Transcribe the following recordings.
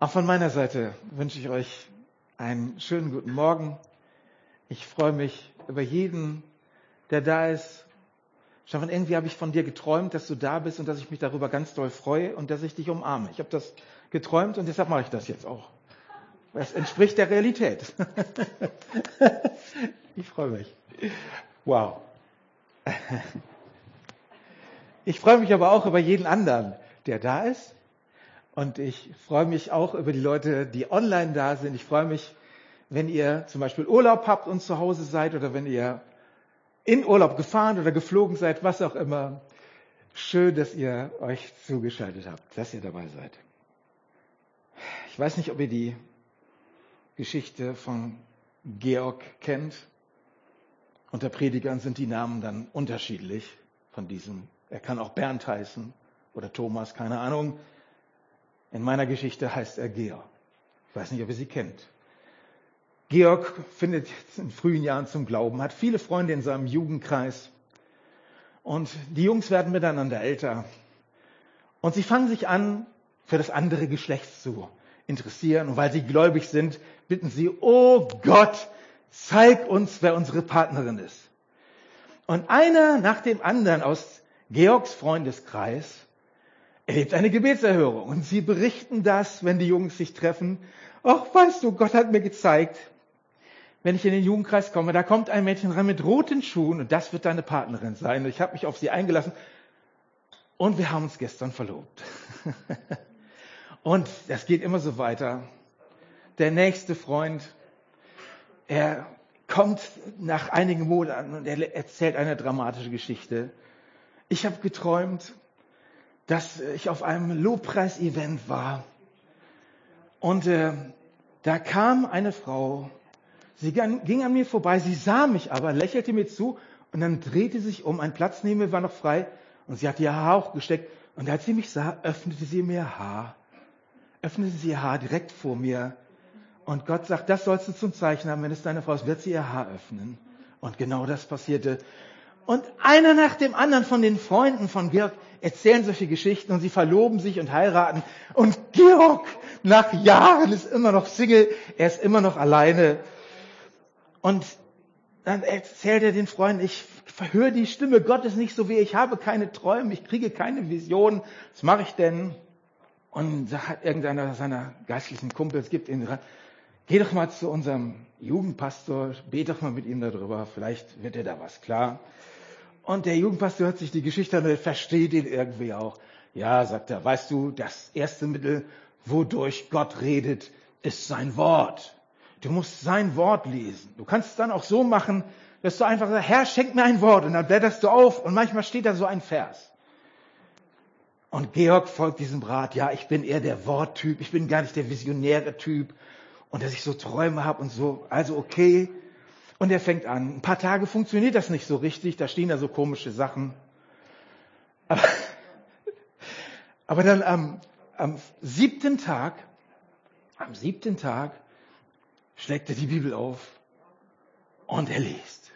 Auch von meiner Seite wünsche ich euch einen schönen guten Morgen. Ich freue mich über jeden, der da ist. Stefan, irgendwie habe ich von dir geträumt, dass du da bist und dass ich mich darüber ganz doll freue und dass ich dich umarme. Ich habe das geträumt und deshalb mache ich das jetzt auch. Das entspricht der Realität. Ich freue mich. Wow. Ich freue mich aber auch über jeden anderen, der da ist. Und ich freue mich auch über die Leute, die online da sind. Ich freue mich, wenn ihr zum Beispiel Urlaub habt und zu Hause seid oder wenn ihr in Urlaub gefahren oder geflogen seid, was auch immer. Schön, dass ihr euch zugeschaltet habt, dass ihr dabei seid. Ich weiß nicht, ob ihr die Geschichte von Georg kennt. Unter Predigern sind die Namen dann unterschiedlich von diesem. Er kann auch Bernd heißen oder Thomas, keine Ahnung. In meiner Geschichte heißt er Georg. Ich weiß nicht, ob ihr sie kennt. Georg findet jetzt in frühen Jahren zum Glauben, hat viele Freunde in seinem Jugendkreis. Und die Jungs werden miteinander älter. Und sie fangen sich an, für das andere Geschlecht zu interessieren. Und weil sie gläubig sind, bitten sie, oh Gott, zeig uns, wer unsere Partnerin ist. Und einer nach dem anderen aus Georgs Freundeskreis erlebt eine Gebetserhörung. Und sie berichten das, wenn die Jungs sich treffen. Ach, weißt du, Gott hat mir gezeigt, wenn ich in den Jugendkreis komme, da kommt ein Mädchen rein mit roten Schuhen und das wird deine Partnerin sein. Und ich habe mich auf sie eingelassen und wir haben uns gestern verlobt. Und das geht immer so weiter. Der nächste Freund, er kommt nach einigen Monaten und er erzählt eine dramatische Geschichte. Ich habe geträumt, dass ich auf einem Lobpreis-Event war und da kam eine Frau, sie ging an mir vorbei, sie sah mich aber, lächelte mir zu und dann drehte sich um, ein Platz neben mir war noch frei und sie hatte ihr Haar hochgesteckt und als sie mich sah, öffnete sie ihr Haar direkt vor mir und Gott sagt, das sollst du zum Zeichen haben, wenn es deine Frau ist, wird sie ihr Haar öffnen und genau das passierte. Und einer nach dem anderen von den Freunden von Georg erzählen solche Geschichten und sie verloben sich und heiraten. Und Georg nach Jahren ist immer noch Single, er ist immer noch alleine. Und dann erzählt er den Freunden, ich verhöre die Stimme Gottes nicht so wie ich habe keine Träume, ich kriege keine Visionen. Was mache ich denn? Und da hat irgendeiner seiner geistlichen Kumpels, gibt ihn dran, geh doch mal zu unserem Jugendpastor, bete doch mal mit ihm darüber, vielleicht wird dir da was klar. Und der Jugendpastor hört sich die Geschichte an, versteht ihn irgendwie auch. Ja, sagt er, weißt du, das erste Mittel, wodurch Gott redet, ist sein Wort. Du musst sein Wort lesen. Du kannst es dann auch so machen, dass du einfach sagst, Herr, schenk mir ein Wort. Und dann blätterst du auf und manchmal steht da so ein Vers. Und Georg folgt diesem Rat. Ja, ich bin eher der Worttyp, ich bin gar nicht der visionäre Typ. Und dass ich so Träume habe und so, also okay. Und er fängt an. Ein paar Tage funktioniert das nicht so richtig, da stehen da so komische Sachen. Aber dann am siebten Tag schlägt er die Bibel auf und er liest.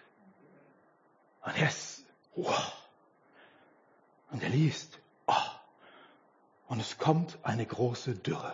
Und er liest. Und es kommt eine große Dürre.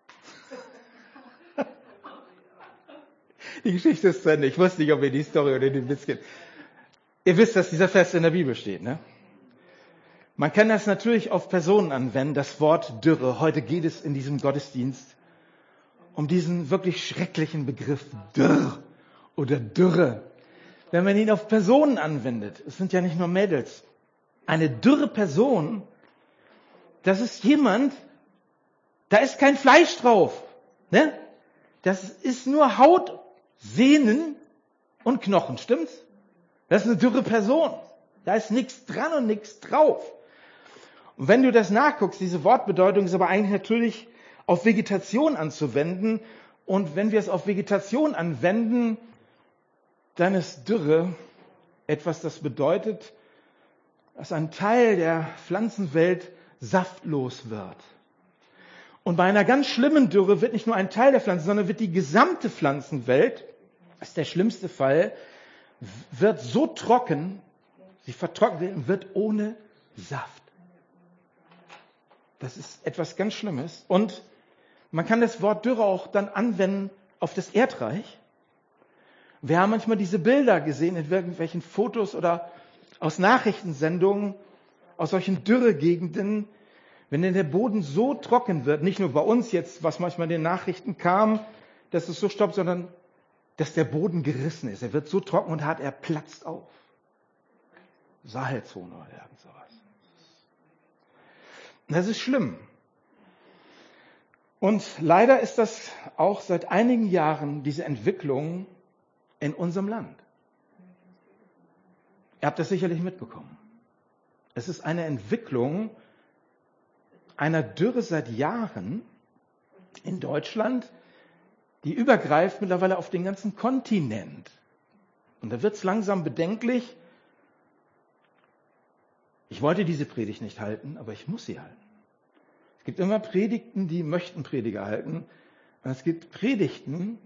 Die Geschichte ist zu Ende. Ich wusste nicht, ob ihr die Story oder den Witz kennt. Ihr wisst, dass dieser Vers in der Bibel steht, ne? Man kann das natürlich auf Personen anwenden, das Wort Dürre. Heute geht es in diesem Gottesdienst um diesen wirklich schrecklichen Begriff Dürr oder Dürre. Wenn man ihn auf Personen anwendet, es sind ja nicht nur Mädels, eine dürre Person, das ist jemand, da ist kein Fleisch drauf, ne? Das ist nur Haut, Sehnen und Knochen, stimmt's? Das ist eine dürre Person. Da ist nichts dran und nichts drauf. Und wenn du das nachguckst, diese Wortbedeutung ist aber eigentlich natürlich auf Vegetation anzuwenden. Und wenn wir es auf Vegetation anwenden, dann ist Dürre etwas, das bedeutet, dass ein Teil der Pflanzenwelt saftlos wird. Und bei einer ganz schlimmen Dürre wird nicht nur ein Teil der Pflanze, sondern wird die gesamte Pflanzenwelt, das ist der schlimmste Fall, wird so trocken, sie vertrocknet und wird ohne Saft. Das ist etwas ganz Schlimmes. Und Man kann das Wort Dürre auch dann anwenden auf das Erdreich. Wir haben manchmal diese Bilder gesehen in irgendwelchen Fotos oder aus Nachrichtensendungen, aus solchen Dürregegenden, wenn denn der Boden so trocken wird, nicht nur bei uns jetzt, was manchmal in den Nachrichten kam, dass es so stoppt, sondern dass der Boden gerissen ist. Er wird so trocken und hart, er platzt auf. Sahelzone oder irgend sowas. Das ist schlimm. Und leider ist das auch seit einigen Jahren diese Entwicklung in unserem Land. Ihr habt das sicherlich mitbekommen. Es ist eine Entwicklung einer Dürre seit Jahren in Deutschland, die übergreift mittlerweile auf den ganzen Kontinent. Und da wird es langsam bedenklich. Ich wollte diese Predigt nicht halten, aber ich muss sie halten. Es gibt immer Predigten, die möchten Prediger halten. Und es gibt Predigten,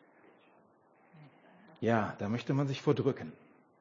ja, da möchte man sich vordrücken.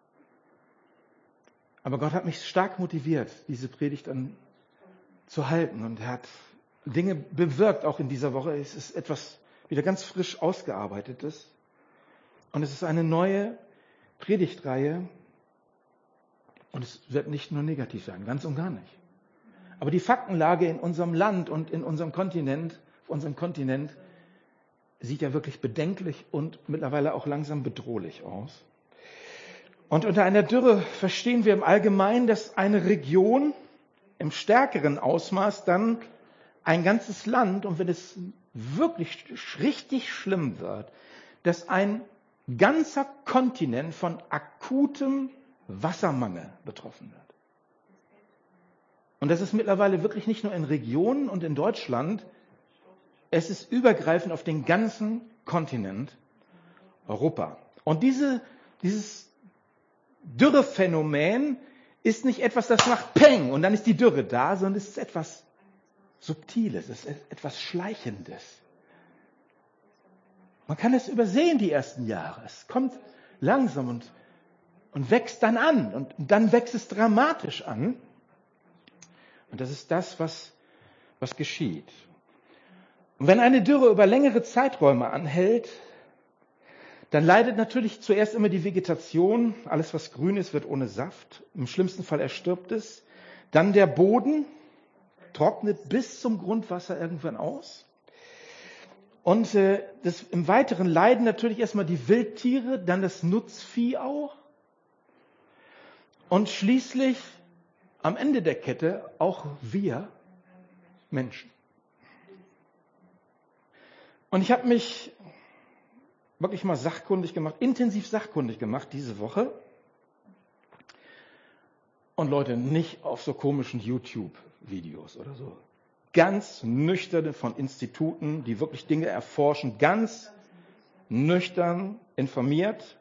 Aber Gott hat mich stark motiviert, diese Predigt dann zu halten. Und er hat Dinge bewirkt, auch in dieser Woche. Es ist etwas wieder ganz frisch ausgearbeitetes. Und es ist eine neue Predigtreihe. Und es wird nicht nur negativ sein, ganz und gar nicht. Aber die Faktenlage in unserem Land und in unserem Kontinent, auf unserem Kontinent, sieht ja wirklich bedenklich und mittlerweile auch langsam bedrohlich aus. Und unter einer Dürre verstehen wir im Allgemeinen, dass eine Region im stärkeren Ausmaß dann ein ganzes Land, und wenn es wirklich richtig schlimm wird, dass ein ganzer Kontinent von akutem Wassermangel betroffen wird. Und das ist mittlerweile wirklich nicht nur in Regionen und in Deutschland, es ist übergreifend auf den ganzen Kontinent Europa. Und dieses Dürrephänomen ist nicht etwas, das macht Peng und dann ist die Dürre da, sondern es ist etwas Subtiles, es ist etwas Schleichendes. Man kann es übersehen, die ersten Jahre. Es kommt langsam und wächst dann an und dann wächst es dramatisch an. Und das ist das, was geschieht. Und wenn eine Dürre über längere Zeiträume anhält, dann leidet natürlich zuerst immer die Vegetation. Alles, was grün ist, wird ohne Saft. Im schlimmsten Fall erstirbt es. Dann der Boden trocknet bis zum Grundwasser irgendwann aus. Und im Weiteren leiden natürlich erstmal die Wildtiere, dann das Nutzvieh auch. Und schließlich am Ende der Kette auch wir Menschen. Und ich habe mich wirklich mal intensiv sachkundig gemacht diese Woche. Und Leute, nicht auf so komischen YouTube-Videos oder so. Ganz nüchterne von Instituten, die wirklich Dinge erforschen, ganz nüchtern informiert,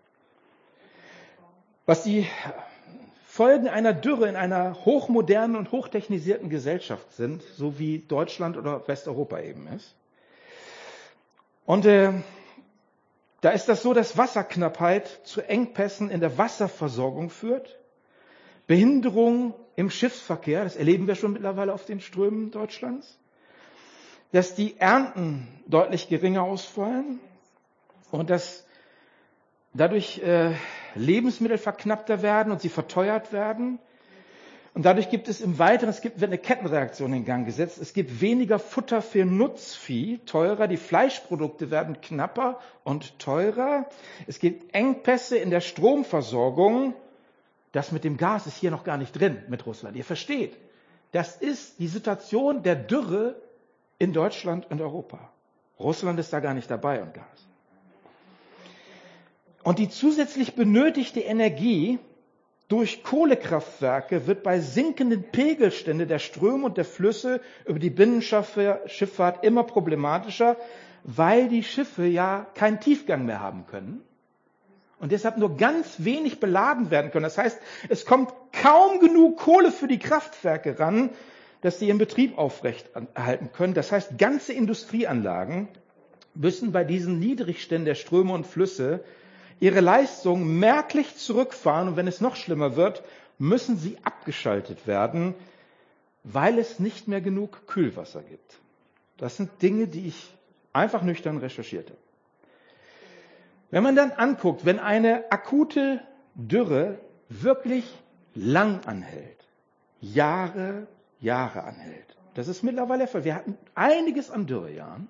was die Folgen einer Dürre in einer hochmodernen und hochtechnisierten Gesellschaft sind, so wie Deutschland oder Westeuropa eben ist. Und da ist das so, dass Wasserknappheit zu Engpässen in der Wasserversorgung führt, Behinderung im Schiffsverkehr, das erleben wir schon mittlerweile auf den Strömen Deutschlands, dass die Ernten deutlich geringer ausfallen und dass dadurch Lebensmittel verknappter werden und sie verteuert werden. Und dadurch gibt es im Weiteren, wird eine Kettenreaktion in Gang gesetzt. Es gibt weniger Futter für Nutzvieh, teurer. Die Fleischprodukte werden knapper und teurer. Es gibt Engpässe in der Stromversorgung. Das mit dem Gas ist hier noch gar nicht drin mit Russland. Ihr versteht, das ist die Situation der Dürre in Deutschland und Europa. Russland ist da gar nicht dabei und Gas. Und die zusätzlich benötigte Energie durch Kohlekraftwerke wird bei sinkenden Pegelständen der Ströme und der Flüsse über die Binnenschifffahrt immer problematischer, weil die Schiffe ja keinen Tiefgang mehr haben können und deshalb nur ganz wenig beladen werden können. Das heißt, es kommt kaum genug Kohle für die Kraftwerke ran, dass sie ihren Betrieb aufrechterhalten können. Das heißt, ganze Industrieanlagen müssen bei diesen Niedrigständen der Ströme und Flüsse ihre Leistung merklich zurückfahren und wenn es noch schlimmer wird, müssen sie abgeschaltet werden, weil es nicht mehr genug Kühlwasser gibt. Das sind Dinge, die ich Einfach nüchtern recherchierte. Wenn man dann anguckt, wenn eine akute Dürre wirklich lang anhält, Jahre anhält, das ist mittlerweile der Fall. Wir hatten einiges an Dürrejahren.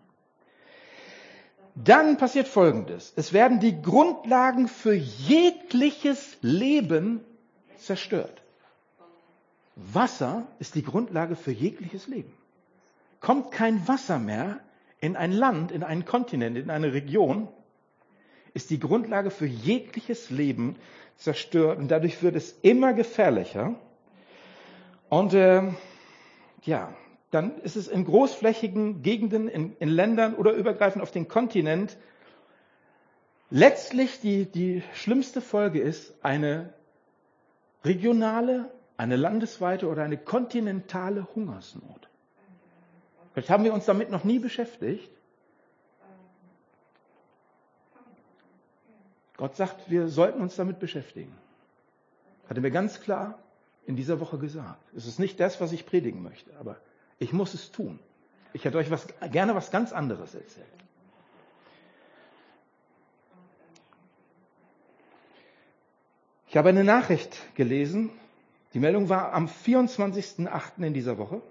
Dann passiert Folgendes. Es werden die Grundlagen für jegliches Leben zerstört. Wasser ist die Grundlage für jegliches Leben. Kommt kein Wasser mehr in ein Land, in einen Kontinent, in eine Region, ist die Grundlage für jegliches Leben zerstört. Und dadurch wird es immer gefährlicher. Und dann ist es in großflächigen Gegenden, in Ländern oder übergreifend auf den Kontinent. Letztlich die schlimmste Folge ist eine regionale, eine landesweite oder eine kontinentale Hungersnot. Vielleicht haben wir uns damit noch nie beschäftigt. Gott sagt, wir sollten uns damit beschäftigen. Hat er mir ganz klar in dieser Woche gesagt. Es ist nicht das, was ich predigen möchte, aber ich muss es tun. Ich hätte euch gerne was ganz anderes erzählt. Ich habe eine Nachricht gelesen. Die Meldung war am 24.08. in dieser Woche.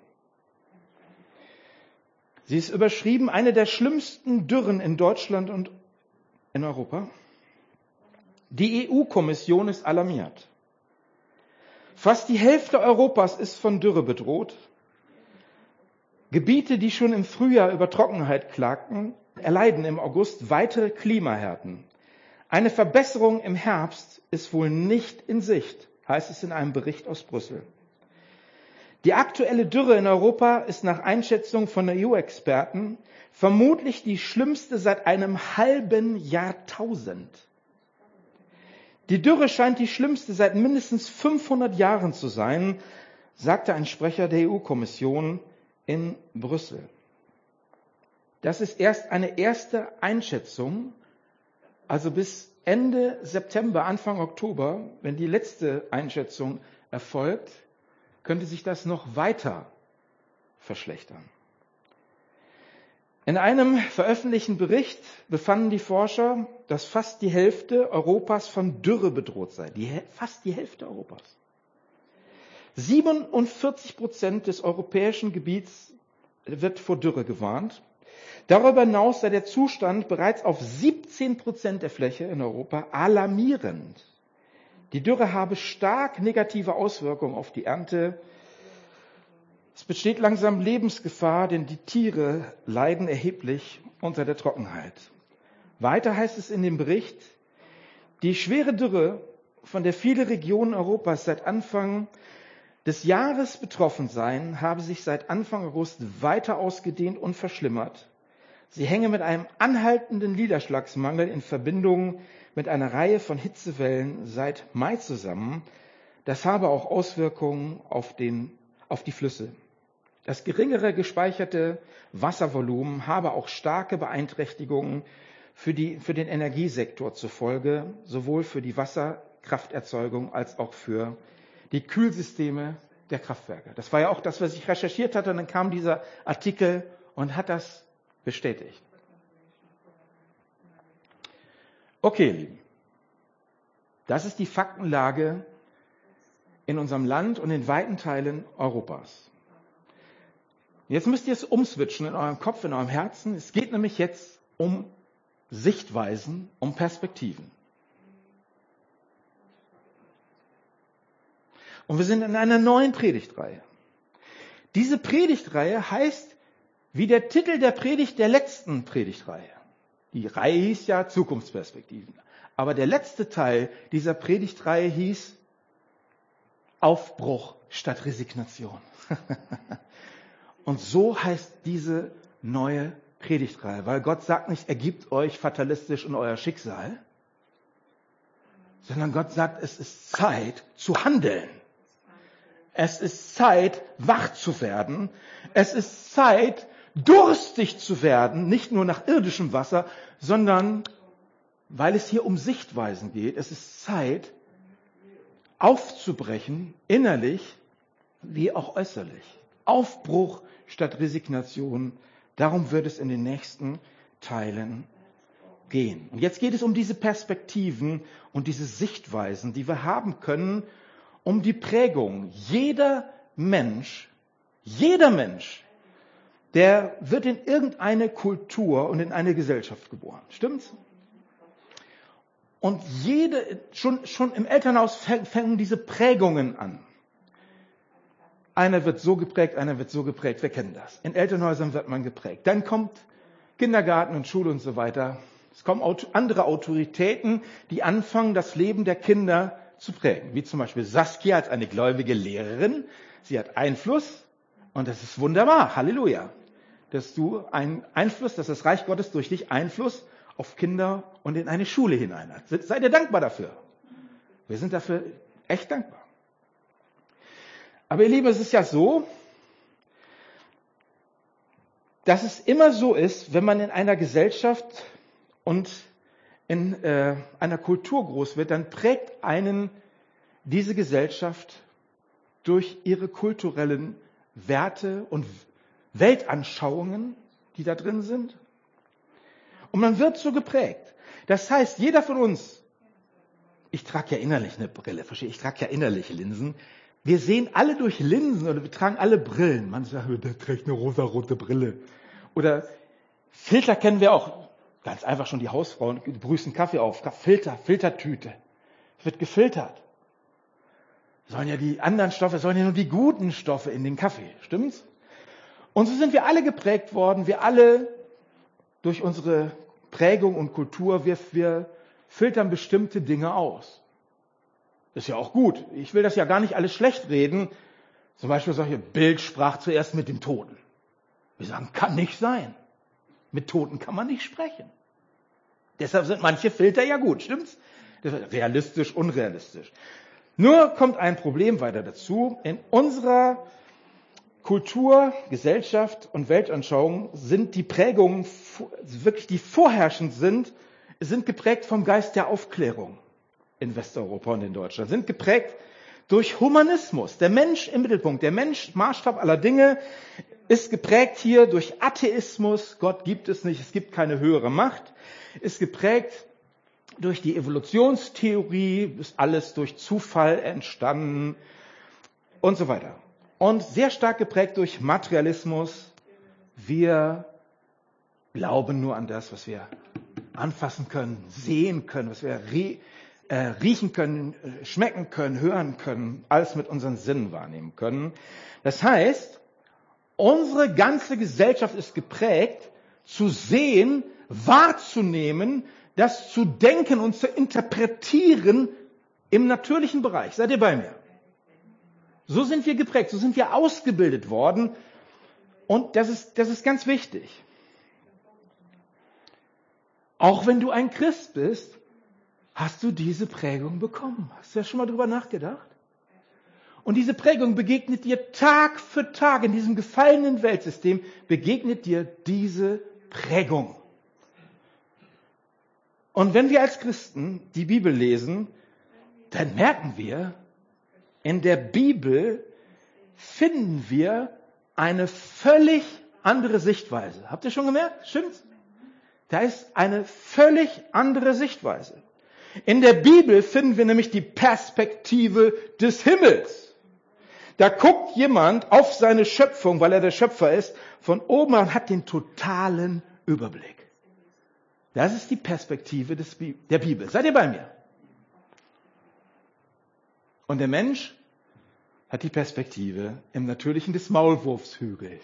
Sie ist überschrieben, eine der schlimmsten Dürren in Deutschland und in Europa. Die EU-Kommission ist alarmiert. Fast die Hälfte Europas ist von Dürre bedroht. Gebiete, die schon im Frühjahr über Trockenheit klagten, erleiden im August weitere Klimahärten. Eine Verbesserung im Herbst ist wohl nicht in Sicht, heißt es in einem Bericht aus Brüssel. Die aktuelle Dürre in Europa ist nach Einschätzung von EU-Experten vermutlich die schlimmste seit einem halben Jahrtausend. Die Dürre scheint die schlimmste seit mindestens 500 Jahren zu sein, sagte ein Sprecher der EU-Kommission in Brüssel. Das ist erst eine erste Einschätzung, also bis Ende September, Anfang Oktober, wenn die letzte Einschätzung erfolgt, könnte sich das noch weiter verschlechtern. In einem veröffentlichten Bericht befanden die Forscher, dass fast die Hälfte Europas von Dürre bedroht sei. Fast die Hälfte Europas. 47% des europäischen Gebiets wird vor Dürre gewarnt. Darüber hinaus sei der Zustand bereits auf 17% der Fläche in Europa alarmierend. Die Dürre habe stark negative Auswirkungen auf die Ernte. Es besteht langsam Lebensgefahr, denn die Tiere leiden erheblich unter der Trockenheit. Weiter heißt es in dem Bericht, die schwere Dürre, von der viele Regionen Europas seit Anfang des Jahres betroffen seien, habe sich seit Anfang August weiter ausgedehnt und verschlimmert. Sie hänge mit einem anhaltenden Niederschlagsmangel in Verbindung mit einer Reihe von Hitzewellen seit Mai zusammen. Das habe auch Auswirkungen auf die Flüsse. Das geringere gespeicherte Wasservolumen habe auch starke Beeinträchtigungen für den Energiesektor zur Folge, sowohl für die Wasserkrafterzeugung als auch für die Kühlsysteme der Kraftwerke. Das war ja auch das, was ich recherchiert hatte, und dann kam dieser Artikel und hat das bestätigt. Okay, ihr Lieben. Das ist die Faktenlage in unserem Land und in weiten Teilen Europas. Jetzt müsst ihr es umswitchen in eurem Kopf, in eurem Herzen. Es geht nämlich jetzt um Sichtweisen, um Perspektiven. Und wir sind in einer neuen Predigtreihe. Diese Predigtreihe heißt, wie der Titel der Predigt der letzten Predigtreihe. Die Reihe hieß ja Zukunftsperspektiven. Aber der letzte Teil dieser Predigtreihe hieß Aufbruch statt Resignation. Und so heißt diese neue Predigtreihe, weil Gott sagt nicht, ergibt euch fatalistisch in euer Schicksal, sondern Gott sagt, es ist Zeit zu handeln. Es ist Zeit, wach zu werden. Es ist Zeit, durstig zu werden, nicht nur nach irdischem Wasser, sondern, weil es hier um Sichtweisen geht, es ist Zeit, aufzubrechen, innerlich wie auch äußerlich. Aufbruch statt Resignation. Darum wird es in den nächsten teilen gehen. Und jetzt geht es um diese Perspektiven und diese Sichtweisen, die wir haben können, um die Prägung. Jeder Mensch, der wird in irgendeine Kultur und in eine Gesellschaft geboren. Stimmt's? Und schon im Elternhaus fangen diese Prägungen an. Einer wird so geprägt, einer wird so geprägt. Wir kennen das. In Elternhäusern wird man geprägt. Dann kommt Kindergarten und Schule und so weiter. Es kommen andere Autoritäten, die anfangen, das Leben der Kinder zu prägen. Wie zum Beispiel Saskia als eine gläubige Lehrerin. Sie hat Einfluss und das ist wunderbar. Halleluja. Dass du einen Einfluss, dass das Reich Gottes durch dich Einfluss auf Kinder und in eine Schule hinein hat. Seid ihr dankbar dafür? Wir sind dafür echt dankbar. Aber ihr Lieben, es ist ja so, dass es immer so ist, wenn man in einer Gesellschaft und in einer Kultur groß wird, dann prägt einen diese Gesellschaft durch ihre kulturellen Werte und Weltanschauungen, die da drin sind. Und man wird so geprägt. Das heißt, jeder von uns, ich trage ja innerlich eine Brille, ich trage ja innerlich Linsen. Wir sehen alle durch Linsen oder wir tragen alle Brillen. Man sagt, der trägt eine rosarote Brille. Oder Filter kennen wir auch. Ganz einfach schon die Hausfrauen brüßen Kaffee auf. Filtertüte. Es wird gefiltert. Sollen ja die anderen Stoffe, sollen ja nur die guten Stoffe in den Kaffee. Stimmt's? Und so sind wir alle geprägt worden. Wir alle durch unsere Prägung und Kultur, wir filtern bestimmte Dinge aus. Ist ja auch gut. Ich will das ja gar nicht alles schlecht reden. Zum Beispiel solche Bild sprach zuerst mit dem Toten. Wir sagen, kann nicht sein. Mit Toten kann man nicht sprechen. Deshalb sind manche Filter ja gut, stimmt's? Realistisch, unrealistisch. Nur kommt ein Problem weiter dazu. In unserer Kultur, Gesellschaft und Weltanschauung sind die Prägungen, wirklich die vorherrschend sind geprägt vom Geist der Aufklärung in Westeuropa und in Deutschland, sind geprägt durch Humanismus. Der Mensch im Mittelpunkt, der Mensch, Maßstab aller Dinge, ist geprägt hier durch Atheismus. Gott gibt es nicht, es gibt keine höhere Macht. Ist geprägt durch die Evolutionstheorie, ist alles durch Zufall entstanden und so weiter. Und sehr stark geprägt durch Materialismus. Wir glauben nur an das, was wir anfassen können, sehen können, was wir riechen können, schmecken können, hören können, alles mit unseren Sinnen wahrnehmen können. Das heißt, unsere ganze Gesellschaft ist geprägt, zu sehen, wahrzunehmen, das zu denken und zu interpretieren im natürlichen Bereich. Seid ihr bei mir? So sind wir geprägt, so sind wir ausgebildet worden. Und das ist ganz wichtig. Auch wenn du ein Christ bist, hast du diese Prägung bekommen. Hast du ja schon mal drüber nachgedacht? Und diese Prägung begegnet dir Tag für Tag in diesem gefallenen Weltsystem, begegnet dir diese Prägung. Und wenn wir als Christen die Bibel lesen, dann merken wir, in der Bibel finden wir eine völlig andere Sichtweise. Habt ihr schon gemerkt? Stimmt's? Da ist eine völlig andere Sichtweise. In der Bibel finden wir nämlich die Perspektive des Himmels. Da guckt jemand auf seine Schöpfung, weil er der Schöpfer ist, von oben und hat den totalen Überblick. Das ist die Perspektive der Bibel. Seid ihr bei mir? Und der Mensch hat die Perspektive im Natürlichen des Maulwurfshügels.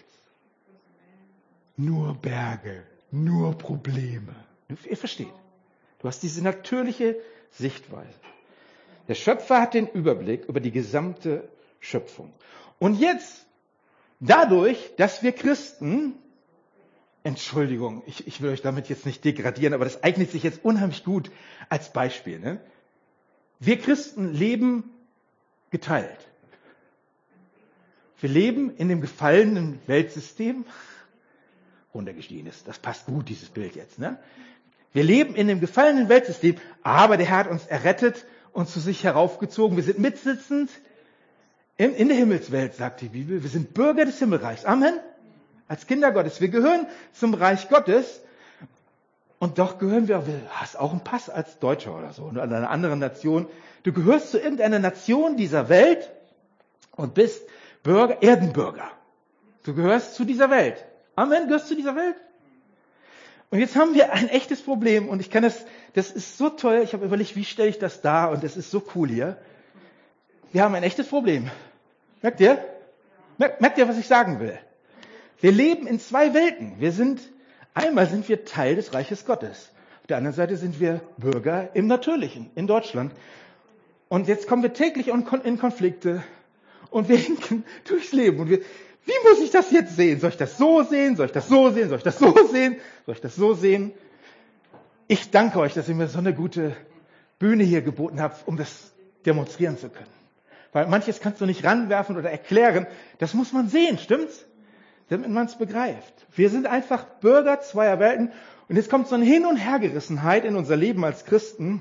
Nur Berge, nur Probleme. Ihr versteht. Du hast diese natürliche Sichtweise. Der Schöpfer hat den Überblick über die gesamte Schöpfung. Und jetzt, dadurch, dass wir Christen, Entschuldigung, ich will euch damit jetzt nicht degradieren, aber das eignet sich jetzt unheimlich gut als Beispiel. Ne? Wir Christen leben geteilt. Wir leben in dem gefallenen Weltsystem. Runtergestiegen ist. Das passt gut, dieses Bild jetzt. Ne? Wir leben in dem gefallenen Weltsystem, aber der Herr hat uns errettet und zu sich heraufgezogen. Wir sind mitsitzend in der Himmelswelt, sagt die Bibel. Wir sind Bürger des Himmelreichs. Amen. Als Kinder Gottes. Wir gehören zum Reich Gottes. Und doch gehören wir, hast auch einen Pass als Deutscher oder so, oder einer anderen Nation. Du gehörst zu irgendeiner Nation dieser Welt und bist Bürger, Erdenbürger. Du gehörst zu dieser Welt. Amen, gehörst zu dieser Welt. Und jetzt haben wir ein echtes Problem und ich kann das ist so toll, ich habe überlegt, wie stelle ich das dar und das ist so cool hier. Wir haben ein echtes Problem. Merkt ihr? Merkt ihr, was ich sagen will? Wir leben in zwei Welten. Einmal sind wir Teil des Reiches Gottes. Auf der anderen Seite sind wir Bürger im Natürlichen, in Deutschland. Und jetzt kommen wir täglich in Konflikte und wir hinken durchs Leben und wie muss ich das jetzt sehen? Soll ich das so sehen? Soll ich das so sehen? Soll ich das so sehen? Soll ich das so sehen? Ich danke euch, dass ihr mir so eine gute Bühne hier geboten habt, um das demonstrieren zu können. Weil manches kannst du nicht ranwerfen oder erklären. Das muss man sehen, stimmt's? Damit man es begreift. Wir sind einfach Bürger zweier Welten. Und jetzt kommt so eine Hin- und Hergerissenheit in unser Leben als Christen.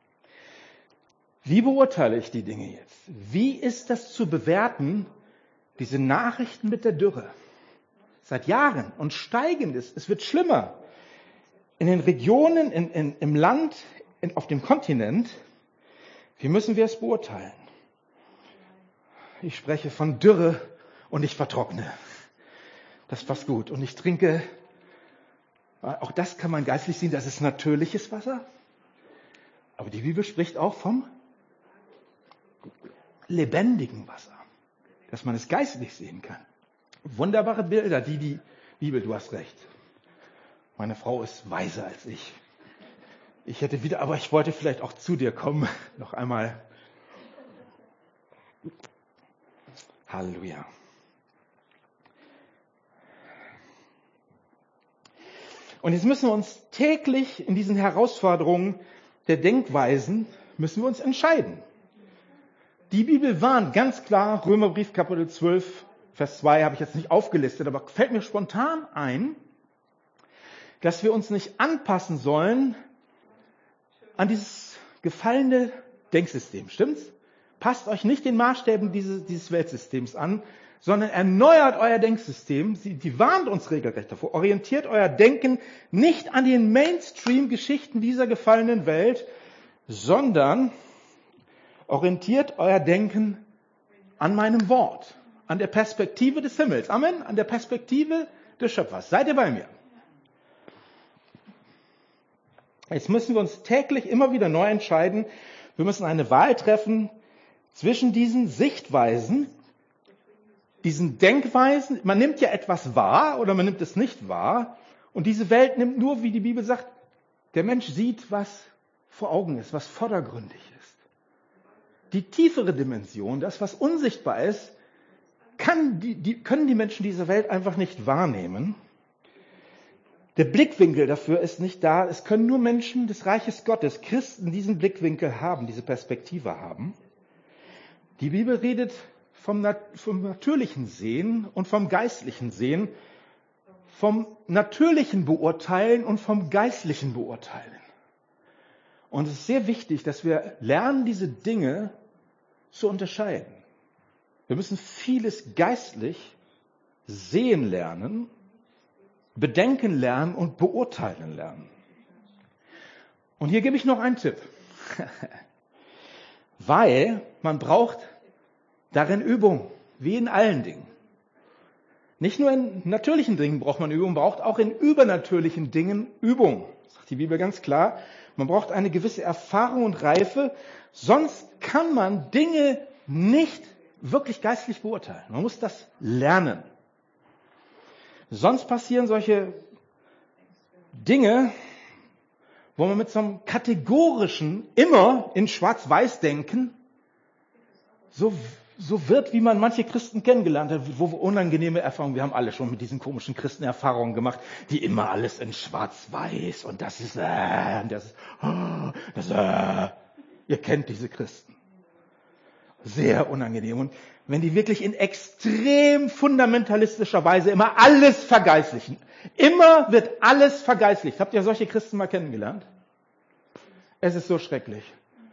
Wie beurteile ich die Dinge jetzt? Wie ist das zu bewerten? Diese Nachrichten mit der Dürre. Seit Jahren und steigend ist. Es wird schlimmer. In den Regionen, im Land, auf dem Kontinent. Wie müssen wir es beurteilen? Ich spreche von Dürre und ich vertrockne. Das passt gut. Und ich trinke, auch das kann man geistlich sehen, das ist natürliches Wasser. Aber die Bibel spricht auch vom lebendigen Wasser. Dass man es geistlich sehen kann. Wunderbare Bilder, die Bibel, du hast recht. Meine Frau ist weiser als ich. Aber ich wollte vielleicht auch zu dir kommen. Noch einmal. Halleluja. Und jetzt müssen wir uns täglich in diesen Herausforderungen der Denkweisen, müssen wir uns entscheiden. Die Bibel warnt ganz klar, Römerbrief Kapitel 12, Vers 2 habe ich jetzt nicht aufgelistet, aber fällt mir spontan ein, dass wir uns nicht anpassen sollen an dieses gefallene Denksystem. Stimmt's? Passt euch nicht den Maßstäben dieses Weltsystems an, sondern erneuert euer Denksystem. Die warnt uns regelrecht davor. Orientiert euer Denken nicht an den Mainstream-Geschichten dieser gefallenen Welt, sondern orientiert euer Denken an meinem Wort, an der Perspektive des Himmels. Amen, an der Perspektive des Schöpfers. Seid ihr bei mir? Jetzt müssen wir uns täglich immer wieder neu entscheiden. Wir müssen eine Wahl treffen zwischen diesen Sichtweisen, diesen Denkweisen. Man nimmt ja etwas wahr oder man nimmt es nicht wahr. Und diese Welt nimmt nur, wie die Bibel sagt, der Mensch sieht, was vor Augen ist, was vordergründig ist. Die tiefere Dimension, das, was unsichtbar ist, können die Menschen dieser Welt einfach nicht wahrnehmen. Der Blickwinkel dafür ist nicht da. Es können nur Menschen des Reiches Gottes, Christen, diesen Blickwinkel haben, diese Perspektive haben. Die Bibel redet vom natürlichen Sehen und vom geistlichen Sehen, vom natürlichen Beurteilen und vom geistlichen Beurteilen. Und es ist sehr wichtig, dass wir lernen, diese Dinge zu unterscheiden. Wir müssen vieles geistlich sehen lernen, bedenken lernen und beurteilen lernen. Und hier gebe ich noch einen Tipp. Weil man braucht darin Übung, wie in allen Dingen. Nicht nur in natürlichen Dingen braucht man Übung, man braucht auch in übernatürlichen Dingen Übung. Das sagt die Bibel ganz klar. Man braucht eine gewisse Erfahrung und Reife, sonst kann man Dinge nicht wirklich geistlich beurteilen. Man muss das lernen. Sonst passieren solche Dinge, wo man mit so einem kategorischen, immer in Schwarz-Weiß-Denken so wird, wie man manche Christen kennengelernt hat, wo wir unangenehme Erfahrungen, wir haben alle schon mit diesen komischen Christen Erfahrungen gemacht, die immer alles in Schwarz-Weiß und das ist, ihr kennt diese Christen. Sehr unangenehm. Und wenn die wirklich in extrem fundamentalistischer Weise immer alles vergeistlichen, immer wird alles vergeistlicht. Habt ihr solche Christen mal kennengelernt? Es ist so schrecklich.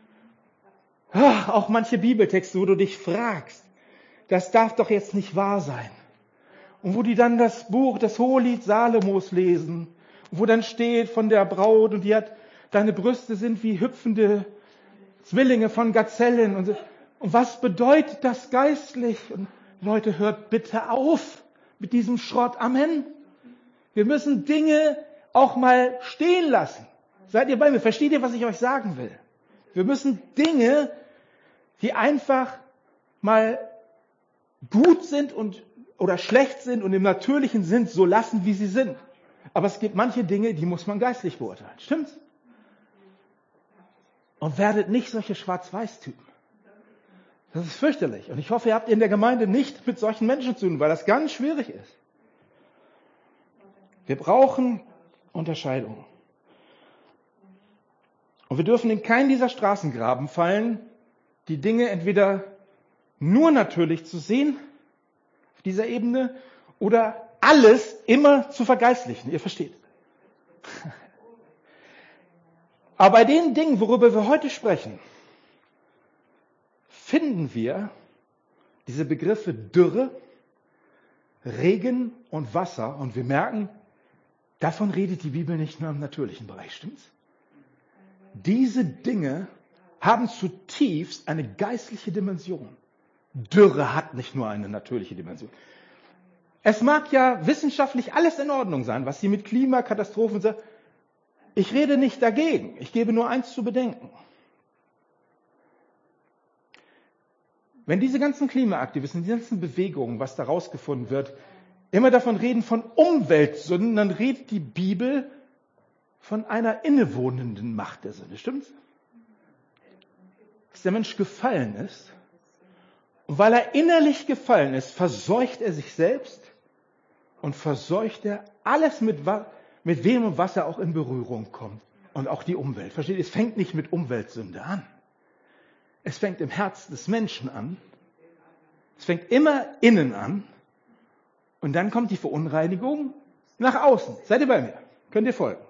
Auch manche Bibeltexte, wo du dich fragst, das darf doch jetzt nicht wahr sein. Und wo die dann das Buch, das Hohelied Salomos lesen wo dann steht von der Braut und deine Brüste sind wie hüpfende Zwillinge von Gazellen. Und was bedeutet das geistlich? Und Leute, hört bitte auf mit diesem Schrott. Amen. Wir müssen Dinge auch mal stehen lassen. Seid ihr bei mir? Versteht ihr, was ich euch sagen will? Wir müssen Dinge, die einfach mal gut sind oder schlecht sind und im Natürlichen sind, so lassen, wie sie sind. Aber es gibt manche Dinge, die muss man geistlich beurteilen. Stimmt's? Und werdet nicht solche Schwarz-Weiß-Typen. Das ist fürchterlich. Und ich hoffe, ihr habt in der Gemeinde nicht mit solchen Menschen zu tun, weil das ganz schwierig ist. Wir brauchen Unterscheidung. Und wir dürfen in keinen dieser Straßengraben fallen, die Dinge entweder nur natürlich zu sehen, auf dieser Ebene, oder alles immer zu vergeistlichen. Ihr versteht. Aber bei den Dingen, worüber wir heute sprechen, finden wir diese Begriffe Dürre, Regen und Wasser. Und wir merken, davon redet die Bibel nicht nur im natürlichen Bereich, stimmt's? Diese Dinge haben zutiefst eine geistliche Dimension. Dürre hat nicht nur eine natürliche Dimension. Es mag ja wissenschaftlich alles in Ordnung sein, was sie mit Klimakatastrophen sagt. Ich rede nicht dagegen. Ich gebe nur eins zu bedenken. Wenn diese ganzen Klimaaktivisten, die ganzen Bewegungen, was da rausgefunden wird, immer davon reden von Umweltsünden, dann redet die Bibel von einer innewohnenden Macht der Sünde. Stimmt's? Dass der Mensch gefallen ist. Und weil er innerlich gefallen ist, verseucht er sich selbst und verseucht er alles, mit wem und was er auch in Berührung kommt. Und auch die Umwelt. Versteht ihr? Es fängt nicht mit Umweltsünde an. Es fängt im Herz des Menschen an. Es fängt immer innen an. Und dann kommt die Verunreinigung nach außen. Seid ihr bei mir? Könnt ihr folgen?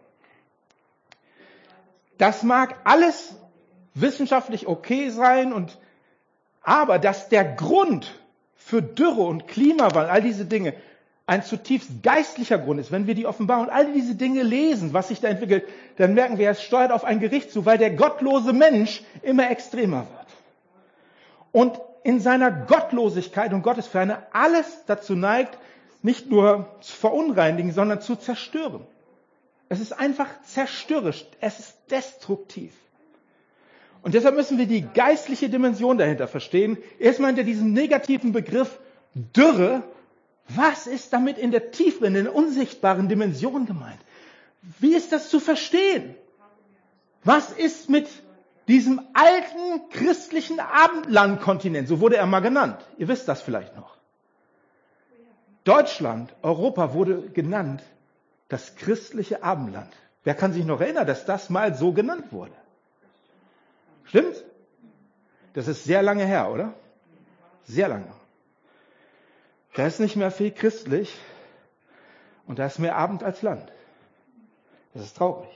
Das mag alles wissenschaftlich okay sein, aber dass der Grund für Dürre und Klimawandel, all diese Dinge, ein zutiefst geistlicher Grund ist, wenn wir die Offenbarung und all diese Dinge lesen, was sich da entwickelt, dann merken wir, es steuert auf ein Gericht zu, weil der gottlose Mensch immer extremer wird. Und in seiner Gottlosigkeit und Gottesferne alles dazu neigt, nicht nur zu verunreinigen, sondern zu zerstören. Es ist einfach zerstörerisch. Es ist destruktiv. Und deshalb müssen wir die geistliche Dimension dahinter verstehen. Erstmal hinter diesem negativen Begriff Dürre. Was ist damit in der tieferen, in der unsichtbaren Dimension gemeint? Wie ist das zu verstehen? Was ist mit diesem alten christlichen Abendlandkontinent? So wurde er mal genannt. Ihr wisst das vielleicht noch. Deutschland, Europa wurde genannt das christliche Abendland. Wer kann sich noch erinnern, dass das mal so genannt wurde? Stimmt? Das ist sehr lange her, oder? Sehr lange. Da ist nicht mehr viel christlich und da ist mehr Abend als Land. Das ist traurig.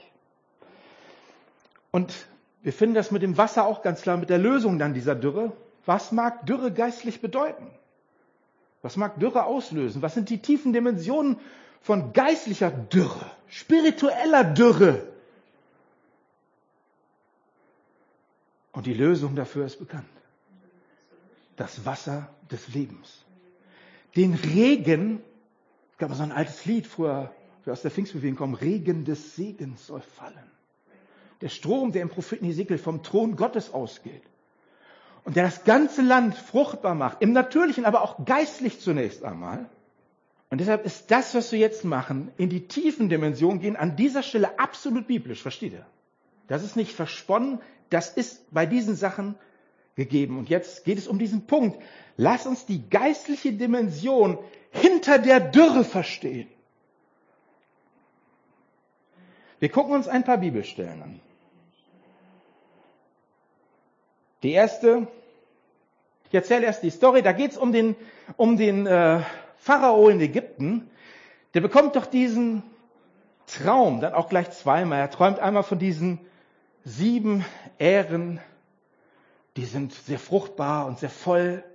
Und wir finden das mit dem Wasser auch ganz klar, mit der Lösung dann dieser Dürre. Was mag Dürre geistlich bedeuten? Was mag Dürre auslösen? Was sind die tiefen Dimensionen von geistlicher Dürre, spiritueller Dürre? Und die Lösung dafür ist bekannt. Das Wasser des Lebens. Den Regen, es gab so ein altes Lied früher, wir aus der Pfingstbewegung kommen, Regen des Segens soll fallen. Der Strom, der im Propheten Hesekiel vom Thron Gottes ausgeht. Und der das ganze Land fruchtbar macht, im Natürlichen, aber auch geistlich zunächst einmal. Und deshalb ist das, was wir jetzt machen, in die tiefen Dimensionen gehen, an dieser Stelle absolut biblisch, versteht ihr? Das ist nicht versponnen, das ist bei diesen Sachen gegeben. Und jetzt geht es um diesen Punkt. Lass uns die geistliche Dimension hinter der Dürre verstehen. Wir gucken uns ein paar Bibelstellen an. Die erste, ich erzähle erst die Story, da geht es um den Pharao in Ägypten. Der bekommt doch diesen Traum, dann auch gleich zweimal. Er träumt einmal von diesen 7 Ähren, die sind sehr fruchtbar und sehr voll.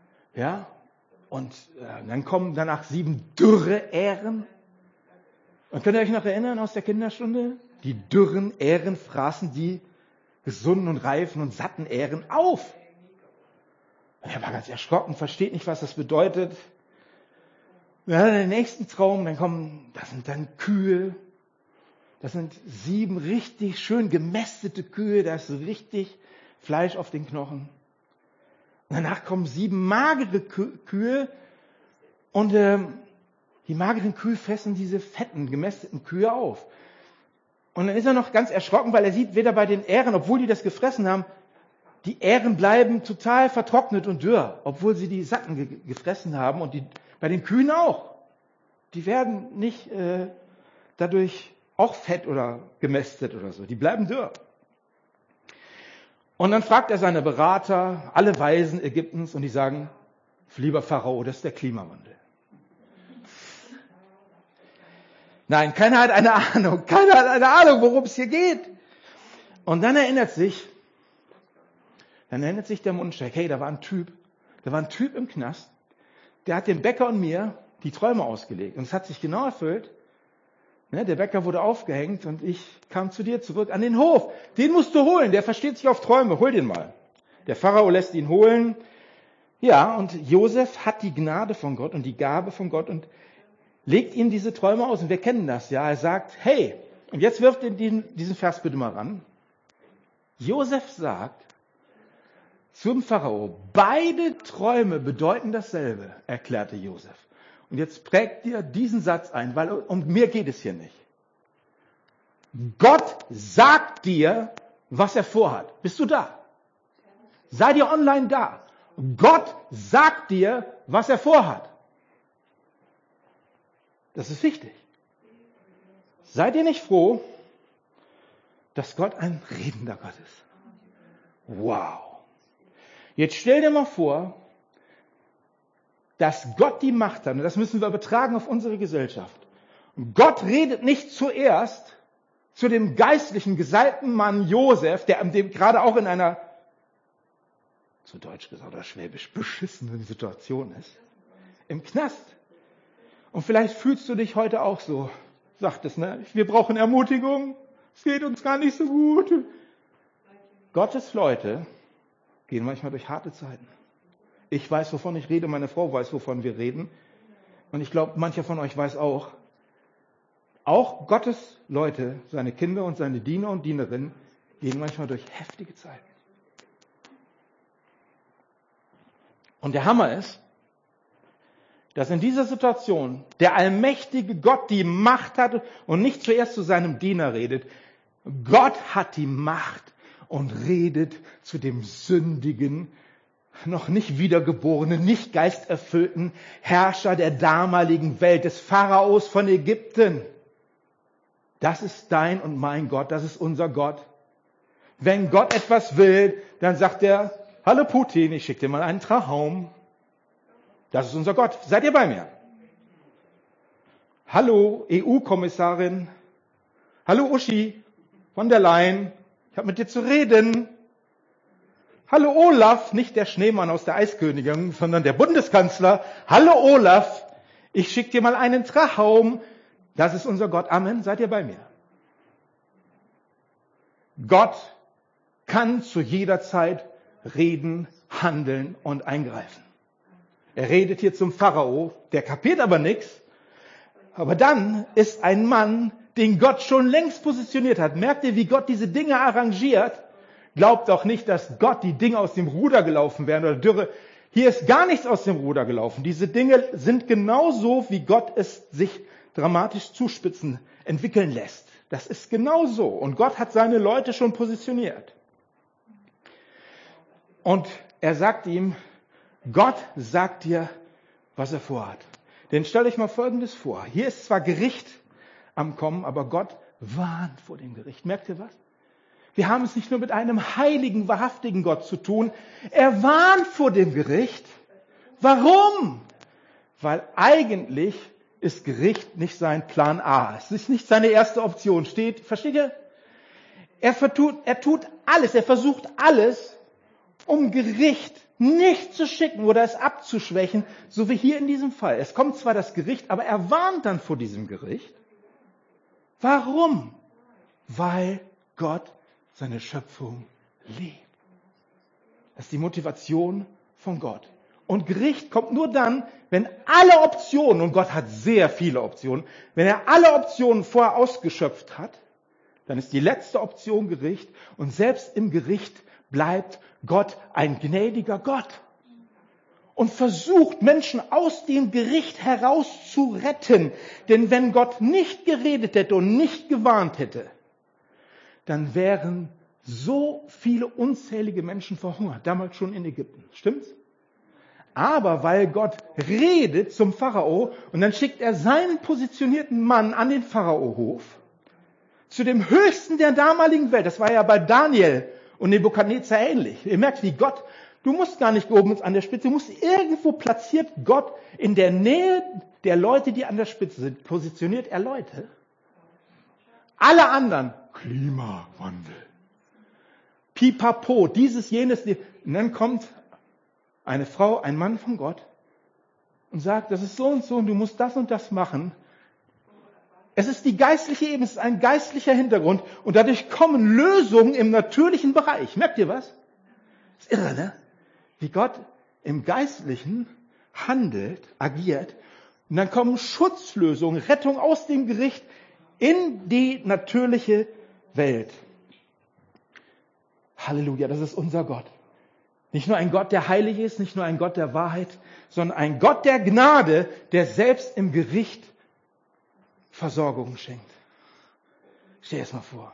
Ja, und dann kommen danach 7 dürre Ähren. Und könnt ihr euch noch erinnern aus der Kinderstunde? Die dürren Ähren fraßen die gesunden und reifen und satten Ähren auf. Und er war ganz erschrocken, versteht nicht, was das bedeutet. Und dann den nächsten Traum, das sind dann Kühe. Das sind 7 richtig schön gemästete Kühe, da ist so richtig Fleisch auf den Knochen. Und danach kommen 7 magere Kühe und die mageren Kühe fressen diese fetten, gemästeten Kühe auf. Und dann ist er noch ganz erschrocken, weil er sieht, weder bei den Ähren, obwohl die das gefressen haben, die Ähren bleiben total vertrocknet und dürr, obwohl sie die Satten gefressen haben und bei den Kühen auch. Die werden nicht dadurch auch fett oder gemästet oder so. Die bleiben dürr. Und dann fragt er seine Berater, alle Weisen Ägyptens, und die sagen, lieber Pharao, das ist der Klimawandel. Nein, keiner hat eine Ahnung, worum es hier geht. Und dann erinnert sich der Mundschenk, hey, da war ein Typ im Knast, der hat dem Bäcker und mir die Träume ausgelegt. Und es hat sich genau erfüllt. Der Bäcker wurde aufgehängt und ich kam zu dir zurück an den Hof. Den musst du holen, der versteht sich auf Träume, hol den mal. Der Pharao lässt ihn holen. Ja, und Josef hat die Gnade von Gott und die Gabe von Gott und legt ihm diese Träume aus. Und wir kennen das, ja. Er sagt, hey, und jetzt wirft ihr diesen Vers bitte mal ran. Josef sagt zum Pharao, beide Träume bedeuten dasselbe, erklärte Josef. Und jetzt prägt dir diesen Satz ein, weil um mir geht es hier nicht. Gott sagt dir, was er vorhat. Bist du da? Seid ihr online da? Gott sagt dir, was er vorhat. Das ist wichtig. Seid ihr nicht froh, dass Gott ein redender Gott ist? Wow. Jetzt stell dir mal vor, dass Gott die Macht hat, und das müssen wir übertragen auf unsere Gesellschaft. Und Gott redet nicht zuerst zu dem geistlichen, gesalbten Mann Josef, der gerade auch in einer, zu Deutsch gesagt oder Schwäbisch, beschissenen Situation ist, im Knast. Und vielleicht fühlst du dich heute auch so, sagt es, ne? Wir brauchen Ermutigung, es geht uns gar nicht so gut. Gottes Leute gehen manchmal durch harte Zeiten. Ich weiß, wovon ich rede, meine Frau weiß, wovon wir reden. Und ich glaube, mancher von euch weiß auch Gottes Leute, seine Kinder und seine Diener und Dienerinnen, gehen manchmal durch heftige Zeiten. Und der Hammer ist, dass in dieser Situation der allmächtige Gott die Macht hat und nicht zuerst zu seinem Diener redet. Gott hat die Macht und redet zu dem sündigen, noch nicht wiedergeborenen, nicht geisterfüllten Herrscher der damaligen Welt, des Pharaos von Ägypten. Das ist dein und mein Gott, das ist unser Gott. Wenn Gott etwas will, dann sagt er, hallo Putin, ich schicke dir mal einen Traum. Das ist unser Gott. Seid ihr bei mir? Hallo EU-Kommissarin. Hallo Uschi von der Leyen. Ich habe mit dir zu reden. Hallo Olaf, nicht der Schneemann aus der Eiskönigin, sondern der Bundeskanzler. Hallo Olaf, ich schicke dir mal einen Traum. Das ist unser Gott. Amen. Seid ihr bei mir? Gott kann zu jeder Zeit reden, handeln und eingreifen. Er redet hier zum Pharao, der kapiert aber nichts. Aber dann ist ein Mann, den Gott schon längst positioniert hat. Merkt ihr, wie Gott diese Dinge arrangiert? Glaubt doch nicht, dass Gott die Dinge aus dem Ruder gelaufen wären oder Dürre. Hier ist gar nichts aus dem Ruder gelaufen. Diese Dinge sind genauso, wie Gott es sich dramatisch zuspitzen, entwickeln lässt. Das ist genau so. Und Gott hat seine Leute schon positioniert. Und er sagt ihm, Gott sagt dir, was er vorhat. Denn stell euch mal Folgendes vor. Hier ist zwar Gericht am Kommen, aber Gott warnt vor dem Gericht. Merkt ihr was? Wir haben es nicht nur mit einem heiligen, wahrhaftigen Gott zu tun. Er warnt vor dem Gericht. Warum? Weil eigentlich ist Gericht nicht sein Plan A. Es ist nicht seine erste Option. Versteht ihr? Er tut alles, er versucht alles, um Gericht nicht zu schicken oder es abzuschwächen, so wie hier in diesem Fall. Es kommt zwar das Gericht, aber er warnt dann vor diesem Gericht. Warum? Weil Gott seine Schöpfung liebt. Das ist die Motivation von Gott. Und Gericht kommt nur dann, wenn alle Optionen, und Gott hat sehr viele Optionen, wenn er alle Optionen vorher ausgeschöpft hat, dann ist die letzte Option Gericht. Und selbst im Gericht bleibt Gott ein gnädiger Gott. Und versucht, Menschen aus dem Gericht heraus zu retten. Denn wenn Gott nicht geredet hätte und nicht gewarnt hätte, dann wären so viele unzählige Menschen verhungert. Damals schon in Ägypten. Stimmt's? Aber weil Gott redet zum Pharao und dann schickt er seinen positionierten Mann an den Pharaohof, zu dem Höchsten der damaligen Welt. Das war ja bei Daniel und Nebukadnezar ähnlich. Ihr merkt, wie Gott, du musst gar nicht oben an der Spitze, du musst irgendwo platziert Gott in der Nähe der Leute, die an der Spitze sind. Positioniert er Leute. Alle anderen, Klimawandel, Pipapo, dieses, jenes. Und dann kommt eine Frau, ein Mann von Gott und sagt, das ist so und so und du musst das und das machen. Es ist die geistliche Ebene, es ist ein geistlicher Hintergrund und dadurch kommen Lösungen im natürlichen Bereich. Merkt ihr was? Das ist irre, ne? Wie Gott im Geistlichen handelt, agiert und dann kommen Schutzlösungen, Rettung aus dem Gericht in die natürliche Welt. Halleluja, das ist unser Gott. Nicht nur ein Gott, der heilig ist, nicht nur ein Gott der Wahrheit, sondern ein Gott der Gnade, der selbst im Gericht Versorgung schenkt. Stell dir das mal vor.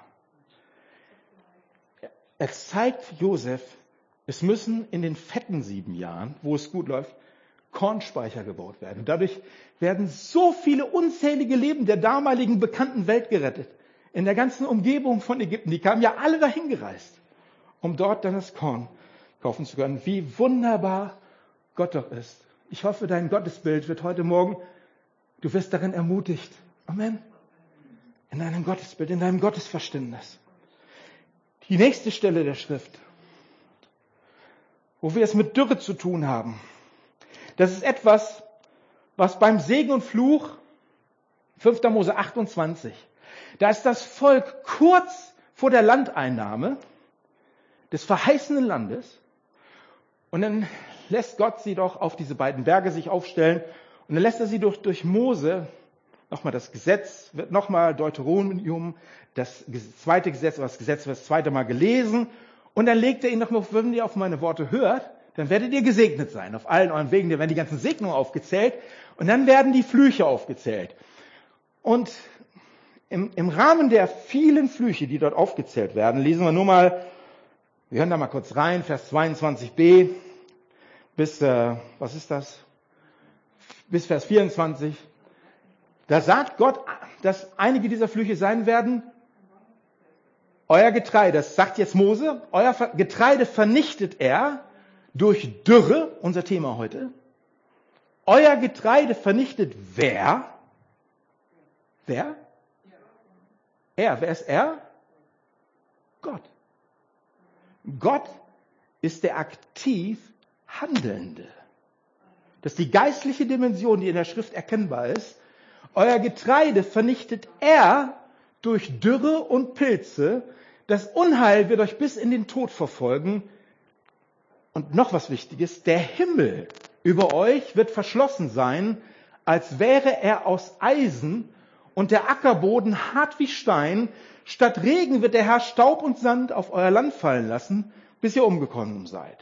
Er zeigt Josef, es müssen in den fetten 7 Jahren, wo es gut läuft, Kornspeicher gebaut werden. Dadurch werden so viele unzählige Leben der damaligen bekannten Welt gerettet. In der ganzen Umgebung von Ägypten, die kamen ja alle dahin gereist, um dort dann das Korn kaufen zu können. Wie wunderbar Gott doch ist. Ich hoffe, dein Gottesbild wird heute Morgen, du wirst darin ermutigt. Amen. In deinem Gottesbild, in deinem Gottesverständnis. Die nächste Stelle der Schrift, wo wir es mit Dürre zu tun haben. Das ist etwas, was beim Segen und Fluch, 5. Mose 28, da ist das Volk kurz vor der Landeinnahme des verheißenen Landes. Und dann lässt Gott sie doch auf diese beiden Berge sich aufstellen. Und dann lässt er sie durch Mose, nochmal das Gesetz, wird nochmal Deuteronomium, das zweite Gesetz, das Gesetz wird das zweite Mal gelesen. Und dann legt er ihnen nochmal, wenn ihr auf meine Worte hört, dann werdet ihr gesegnet sein. Auf allen euren Wegen, da werden die ganzen Segnungen aufgezählt. Und dann werden die Flüche aufgezählt. Und im Rahmen der vielen Flüche, die dort aufgezählt werden, lesen wir nur mal, wir hören da mal kurz rein, Vers 22b bis, was ist das? Bis Vers 24. Da sagt Gott, dass einige dieser Flüche sein werden, euer Getreide, das sagt jetzt Mose, euer Getreide vernichtet er durch Dürre, unser Thema heute. Euer Getreide vernichtet wer? Wer? Er. Wer ist er? Gott. Gott ist der aktiv Handelnde. Das ist die geistliche Dimension, die in der Schrift erkennbar ist. Euer Getreide vernichtet er durch Dürre und Pilze. Das Unheil wird euch bis in den Tod verfolgen. Und noch was Wichtiges, der Himmel über euch wird verschlossen sein, als wäre er aus Eisen und der Ackerboden hart wie Stein. Statt Regen wird der Herr Staub und Sand auf euer Land fallen lassen, bis ihr umgekommen seid.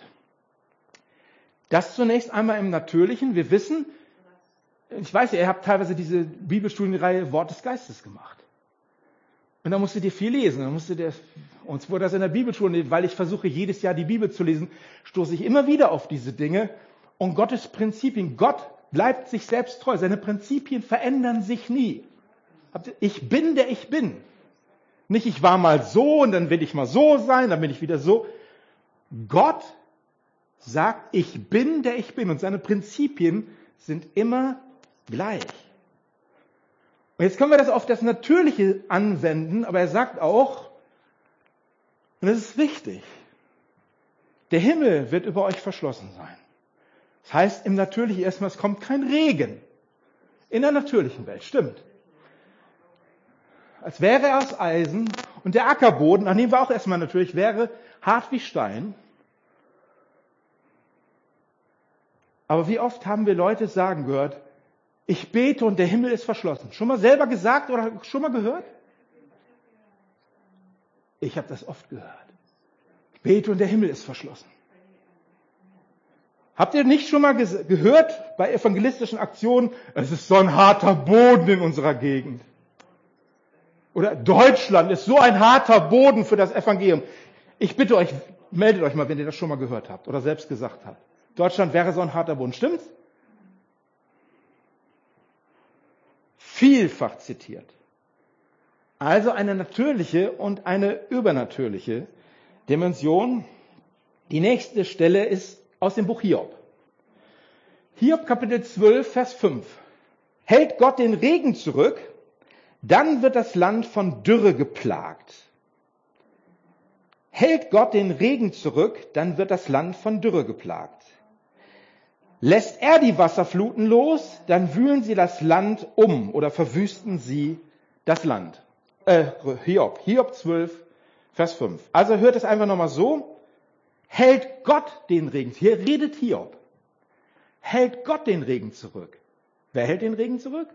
Das zunächst einmal im Natürlichen. Wir wissen, ich weiß ja, ihr habt teilweise diese Bibelstudienreihe Wort des Geistes gemacht. Und da musstet ihr viel lesen. Uns wurde das in der Bibelschule, weil ich versuche jedes Jahr die Bibel zu lesen, stoße ich immer wieder auf diese Dinge. Und Gottes Prinzipien, Gott bleibt sich selbst treu. Seine Prinzipien verändern sich nie. Ich bin, der ich bin. Nicht, ich war mal so und dann will ich mal so sein, dann bin ich wieder so. Gott sagt, ich bin, der ich bin. Und seine Prinzipien sind immer gleich. Und jetzt können wir das auf das Natürliche anwenden, aber er sagt auch, und das ist wichtig, der Himmel wird über euch verschlossen sein. Das heißt im Natürlichen erstmal, es kommt kein Regen. In der natürlichen Welt, stimmt. als wäre er aus Eisen und der Ackerboden, an dem wir auch erstmal natürlich, wäre hart wie Stein. Aber wie oft haben wir Leute sagen gehört, ich bete und der Himmel ist verschlossen. Schon mal selber gesagt oder schon mal gehört? Ich habe das oft gehört. Ich bete und der Himmel ist verschlossen. Habt ihr nicht schon mal gehört bei evangelistischen Aktionen, es ist so ein harter Boden in unserer Gegend? Oder Deutschland ist so ein harter Boden für das Evangelium. Ich bitte euch, meldet euch mal, wenn ihr das schon mal gehört habt oder selbst gesagt habt. Deutschland wäre so ein harter Boden. Stimmt's? Vielfach zitiert. Also eine natürliche und eine übernatürliche Dimension. Die nächste Stelle ist aus dem Buch Hiob. Hiob Kapitel 12, Vers 5. Hält Gott den Regen zurück, dann wird das Land von Dürre geplagt. Hält Gott den Regen zurück, dann wird das Land von Dürre geplagt. Lässt er die Wasserfluten los, dann wühlen sie das Land um oder verwüsten sie das Land. Hiob 12, Vers 5. Also hört es einfach nochmal so. Hält Gott den Regen, hier redet Hiob. Hält Gott den Regen zurück. Wer hält den Regen zurück?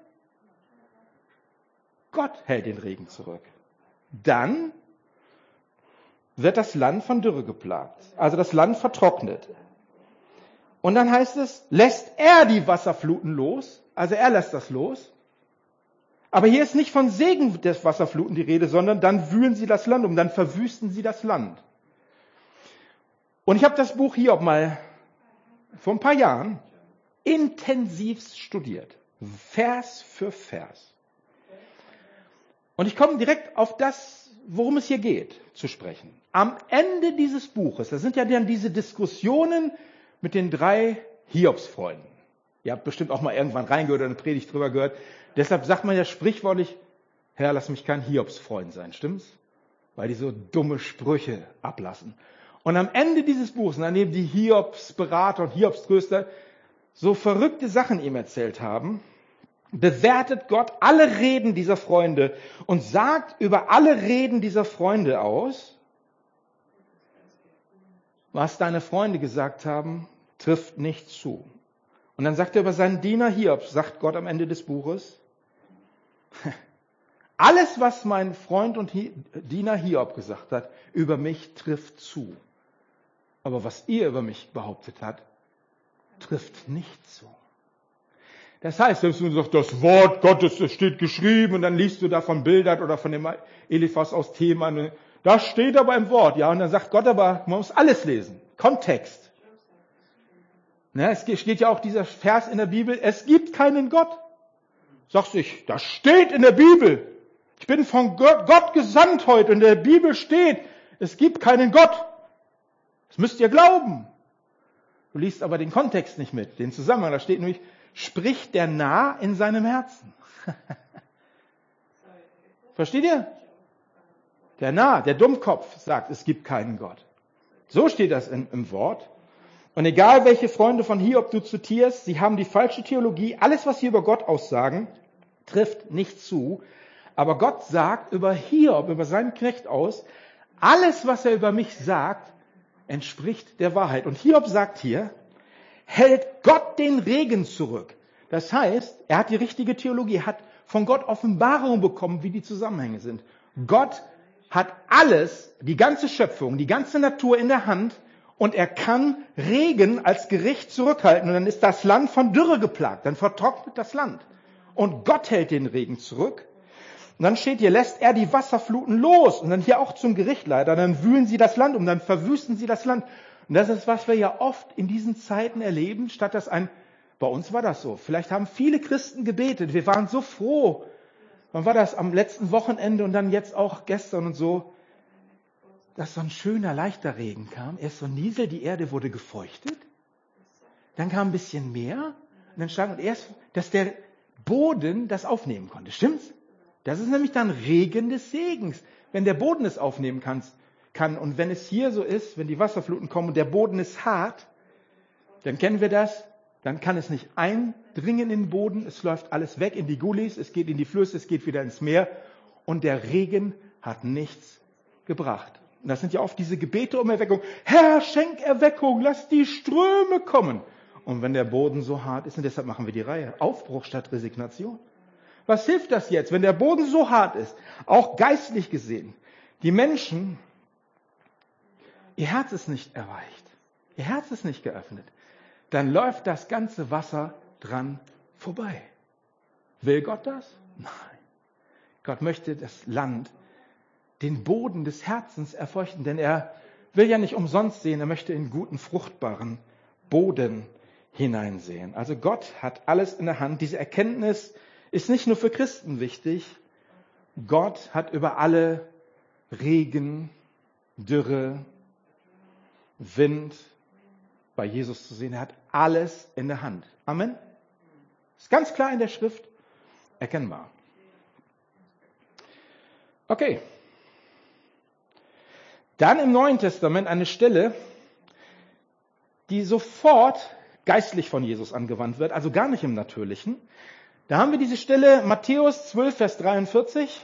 Gott hält den Regen zurück. Dann wird das Land von Dürre geplagt. Also das Land vertrocknet. Und dann heißt es, lässt er die Wasserfluten los, also er lässt das los. Aber hier ist nicht von Segen des Wasserfluten die Rede, sondern dann wühlen sie das Land um, dann verwüsten sie das Land. Und ich habe das Buch Hiob mal vor ein paar Jahren intensiv studiert, Vers für Vers. Und ich komme direkt auf das, worum es hier geht, zu sprechen. Am Ende dieses Buches, das sind ja dann diese Diskussionen mit den 3 Hiobsfreunden. Ihr habt bestimmt auch mal irgendwann reingehört oder eine Predigt drüber gehört. Deshalb sagt man ja sprichwörtlich, Herr, lass mich kein Hiobsfreund sein, stimmt's? Weil die so dumme Sprüche ablassen. Und am Ende dieses Buches, nachdem die Hiobsberater und Hiobströster so verrückte Sachen ihm erzählt haben, bewertet Gott alle Reden dieser Freunde und sagt über alle Reden dieser Freunde aus, was deine Freunde gesagt haben, trifft nicht zu. Und dann sagt er über seinen Diener Hiob, sagt Gott am Ende des Buches, alles, was mein Freund und Diener Hiob gesagt hat, über mich trifft zu. Aber was ihr über mich behauptet habt, trifft nicht zu. Das heißt, wenn du sagst, das Wort Gottes, das steht geschrieben, und dann liest du da von Bildad oder von dem Eliphas aus Theman, das steht aber im Wort, ja, und dann sagt Gott aber, man muss alles lesen. Kontext. Ne, es steht ja auch dieser Vers in der Bibel, es gibt keinen Gott. Sagst du, das steht in der Bibel. Ich bin von Gott gesandt heute, und in der Bibel steht, es gibt keinen Gott. Das müsst ihr glauben. Du liest aber den Kontext nicht mit, den Zusammenhang. Da steht nämlich, spricht der Narr in seinem Herzen. Versteht ihr? Der Narr, der Dummkopf sagt, es gibt keinen Gott. So steht das im Wort. Und egal, welche Freunde von Hiob du zitierst, sie haben die falsche Theologie. Alles, was sie über Gott aussagen, trifft nicht zu. Aber Gott sagt über Hiob, über seinen Knecht aus, alles, was er über mich sagt, entspricht der Wahrheit. Und Hiob sagt hier, hält Gott den Regen zurück. Das heißt, er hat die richtige Theologie, er hat von Gott Offenbarung bekommen, wie die Zusammenhänge sind. Gott hat alles, die ganze Schöpfung, die ganze Natur in der Hand, und er kann Regen als Gericht zurückhalten. Und dann ist das Land von Dürre geplagt, dann vertrocknet das Land. Und Gott hält den Regen zurück. Und dann steht hier, lässt er die Wasserfluten los. Und dann hier auch zum Gericht leider. Dann wühlen sie das Land um, dann verwüsten sie das Land. Und das ist, was wir ja oft in diesen Zeiten erleben, statt dass bei uns war das so. Vielleicht haben viele Christen gebetet. Wir waren so froh. Wann war das? Am letzten Wochenende und dann jetzt auch gestern und so, dass so ein schöner, leichter Regen kam. Erst so Niesel, die Erde wurde gefeuchtet. Dann kam ein bisschen mehr. Und dann stand erst, dass der Boden das aufnehmen konnte. Stimmt's? Das ist nämlich dann Regen des Segens. Wenn der Boden es aufnehmen kann und wenn es hier so ist, wenn die Wasserfluten kommen und der Boden ist hart, dann kennen wir das, dann kann es nicht eindringen in den Boden, es läuft alles weg in die Gullis, es geht in die Flüsse, es geht wieder ins Meer und der Regen hat nichts gebracht. Und das sind ja oft diese Gebete um Erweckung. Herr, schenk Erweckung, lass die Ströme kommen. Und wenn der Boden so hart ist, und deshalb machen wir die Reihe, Aufbruch statt Resignation. Was hilft das jetzt, wenn der Boden so hart ist, auch geistlich gesehen? Die Menschen, ihr Herz ist nicht erweicht, ihr Herz ist nicht geöffnet. Dann läuft das ganze Wasser dran vorbei. Will Gott das? Nein. Gott möchte das Land, den Boden des Herzens erfeuchten, denn er will ja nicht umsonst sehen, er möchte in guten, fruchtbaren Boden hineinsehen. Also Gott hat alles in der Hand. Diese Erkenntnis ist nicht nur für Christen wichtig. Gott hat über alle Regen, Dürre, Wind bei Jesus zu sehen. Er hat alles in der Hand. Amen. Ist ganz klar in der Schrift erkennbar. Okay. Dann im Neuen Testament eine Stelle, die sofort geistlich von Jesus angewandt wird, also gar nicht im Natürlichen. Da haben wir diese Stelle Matthäus 12, Vers 43,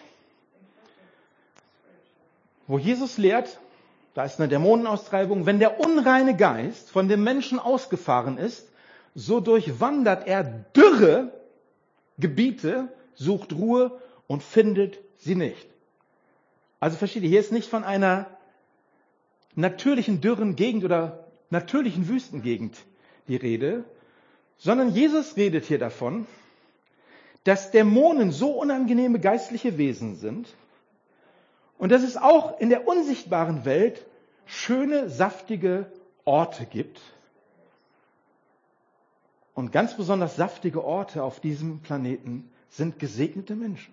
wo Jesus lehrt, da ist eine Dämonenaustreibung, wenn der unreine Geist von dem Menschen ausgefahren ist, so durchwandert er dürre Gebiete, sucht Ruhe und findet sie nicht. Also versteht ihr, hier ist nicht von einer natürlichen dürren Gegend oder natürlichen Wüstengegend die Rede, sondern Jesus redet hier davon, dass Dämonen so unangenehme geistliche Wesen sind und dass es auch in der unsichtbaren Welt schöne, saftige Orte gibt. Und ganz besonders saftige Orte auf diesem Planeten sind gesegnete Menschen.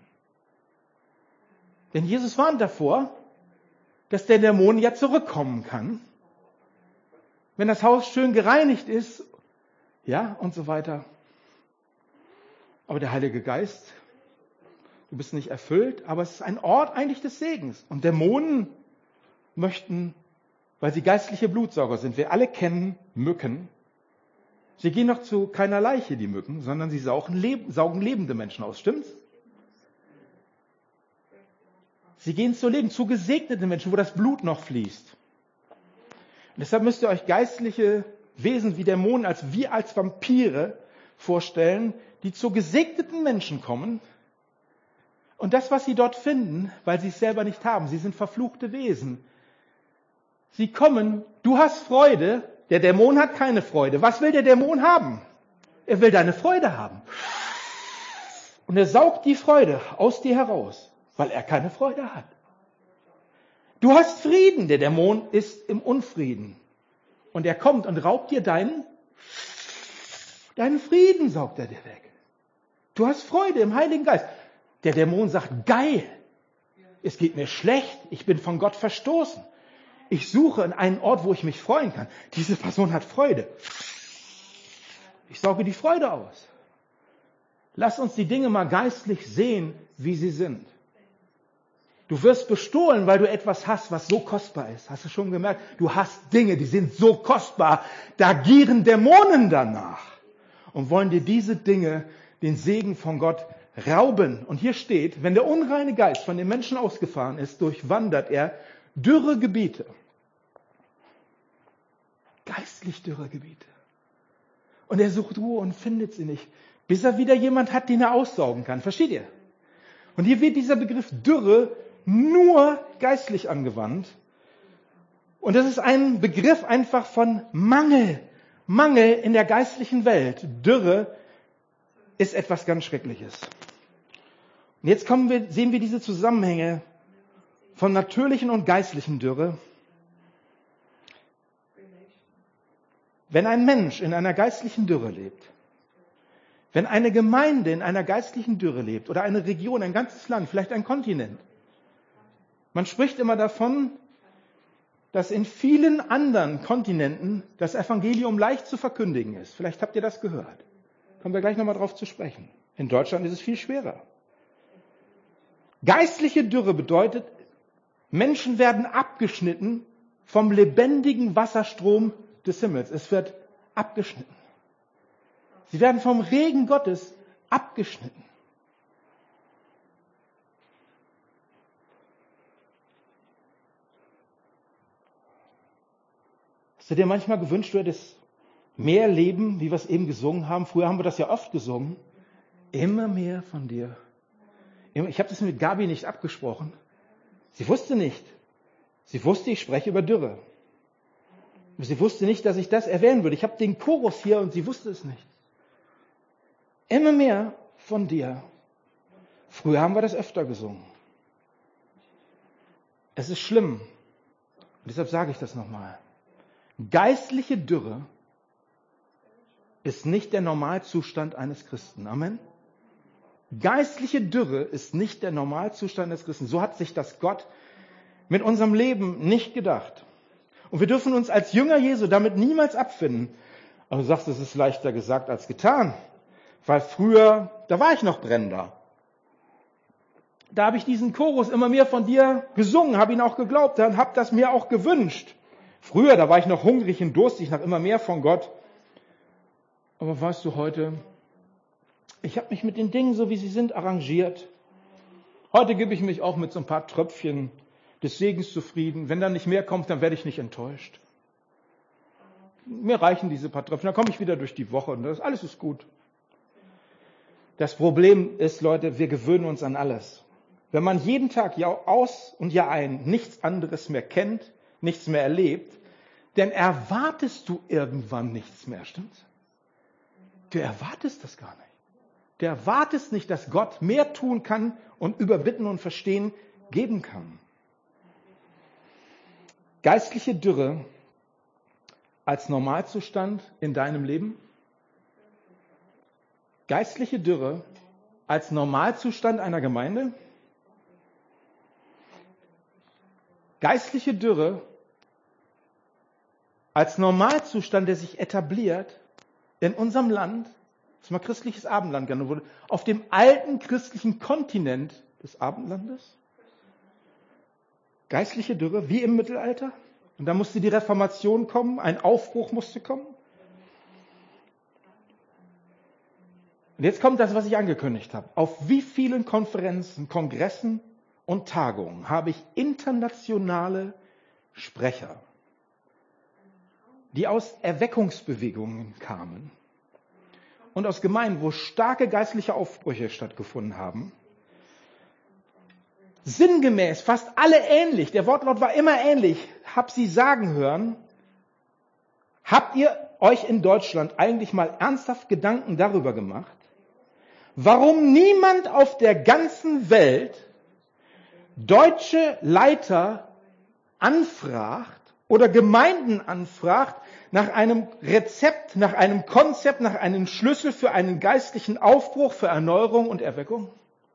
Denn Jesus warnt davor, dass der Dämon ja zurückkommen kann, wenn das Haus schön gereinigt ist, ja, und so weiter. Aber der Heilige Geist, du bist nicht erfüllt, aber es ist ein Ort eigentlich des Segens. Und Dämonen möchten, weil sie geistliche Blutsauger sind, wir alle kennen Mücken. Sie gehen noch zu keiner Leiche, die Mücken, sondern sie saugen lebende Menschen aus, stimmt's? Sie gehen zu Leben, zu gesegneten Menschen, wo das Blut noch fließt. Und deshalb müsst ihr euch geistliche Wesen wie Dämonen als Vampire vorstellen, die zu gesegneten Menschen kommen. Und das, was sie dort finden, weil sie es selber nicht haben, sie sind verfluchte Wesen. Sie kommen, du hast Freude, der Dämon hat keine Freude. Was will der Dämon haben? Er will deine Freude haben. Und er saugt die Freude aus dir heraus, weil er keine Freude hat. Du hast Frieden, der Dämon ist im Unfrieden. Und er kommt und raubt dir deinen Frieden, saugt er dir weg. Du hast Freude im Heiligen Geist. Der Dämon sagt, geil, es geht mir schlecht, ich bin von Gott verstoßen. Ich suche einen Ort, wo ich mich freuen kann. Diese Person hat Freude. Ich sauge die Freude aus. Lass uns die Dinge mal geistlich sehen, wie sie sind. Du wirst bestohlen, weil du etwas hast, was so kostbar ist. Hast du schon gemerkt? Du hast Dinge, die sind so kostbar. Da gieren Dämonen danach und wollen dir diese Dinge, den Segen von Gott, rauben. Und hier steht, wenn der unreine Geist von den Menschen ausgefahren ist, durchwandert er dürre Gebiete. Geistlich dürre Gebiete. Und er sucht Ruhe und findet sie nicht, bis er wieder jemand hat, den er aussaugen kann. Versteht ihr? Und hier wird dieser Begriff Dürre nur geistlich angewandt. Und das ist ein Begriff einfach von Mangel. Mangel in der geistlichen Welt. Dürre ist etwas ganz Schreckliches. Und jetzt sehen wir diese Zusammenhänge von natürlichen und geistlichen Dürre. Wenn ein Mensch in einer geistlichen Dürre lebt, wenn eine Gemeinde in einer geistlichen Dürre lebt oder eine Region, ein ganzes Land, vielleicht ein Kontinent, man spricht immer davon, dass in vielen anderen Kontinenten das Evangelium leicht zu verkündigen ist. Vielleicht habt ihr das gehört. Kommen wir gleich nochmal drauf zu sprechen. In Deutschland ist es viel schwerer. Geistliche Dürre bedeutet, Menschen werden abgeschnitten vom lebendigen Wasserstrom des Himmels. Es wird abgeschnitten. Sie werden vom Regen Gottes abgeschnitten. Hast du dir manchmal gewünscht, du hättest mehr Leben, wie wir es eben gesungen haben? Früher haben wir das ja oft gesungen. Immer mehr von dir. Ich habe das mit Gabi nicht abgesprochen. Sie wusste nicht. Sie wusste, ich spreche über Dürre. Sie wusste nicht, dass ich das erwähnen würde. Ich habe den Chorus hier und sie wusste es nicht. Immer mehr von dir. Früher haben wir das öfter gesungen. Es ist schlimm. Und deshalb sage ich das nochmal. Geistliche Dürre ist nicht der Normalzustand eines Christen. Amen. Geistliche Dürre ist nicht der Normalzustand des Christen. So hat sich das Gott mit unserem Leben nicht gedacht. Und wir dürfen uns als Jünger Jesu damit niemals abfinden. Aber du sagst, es ist leichter gesagt als getan. Weil früher, da war ich noch brennender. Da habe ich diesen Chorus immer mehr von dir gesungen, habe ihn auch geglaubt, dann habe das mir auch gewünscht. Früher, da war ich noch hungrig und durstig nach immer mehr von Gott. Aber weißt du, heute, ich habe mich mit den Dingen, so wie sie sind, arrangiert. Heute gebe ich mich auch mit so ein paar Tröpfchen des Segens zufrieden. Wenn da nicht mehr kommt, dann werde ich nicht enttäuscht. Mir reichen diese paar Tröpfchen, dann komme ich wieder durch die Woche und alles ist gut. Das Problem ist, Leute, wir gewöhnen uns an alles. Wenn man jeden Tag Jahr aus und Jahr ein nichts anderes mehr kennt, nichts mehr erlebt, dann erwartest du irgendwann nichts mehr, stimmt's? Du erwartest das gar nicht. Du erwartest nicht, dass Gott mehr tun kann und über Bitten und Verstehen geben kann. Geistliche Dürre als Normalzustand in deinem Leben? Geistliche Dürre als Normalzustand einer Gemeinde? Geistliche Dürre als Normalzustand, der sich etabliert in unserem Land, das mal christliches Abendland genannt wurde, auf dem alten christlichen Kontinent des Abendlandes? Geistliche Dürre, wie im Mittelalter? Und da musste die Reformation kommen, ein Aufbruch musste kommen. Und jetzt kommt das, was ich angekündigt habe. Auf wie vielen Konferenzen, Kongressen und Tagungen habe ich internationale Sprecher, die aus Erweckungsbewegungen kamen und aus Gemeinden, wo starke geistliche Aufbrüche stattgefunden haben, sinngemäß, fast alle ähnlich, der Wortlaut war immer ähnlich, hab sie sagen hören, habt ihr euch in Deutschland eigentlich mal ernsthaft Gedanken darüber gemacht, warum niemand auf der ganzen Welt deutsche Leiter anfragt oder Gemeinden anfragt nach einem Rezept, nach einem Konzept, nach einem Schlüssel für einen geistlichen Aufbruch, für Erneuerung und Erweckung?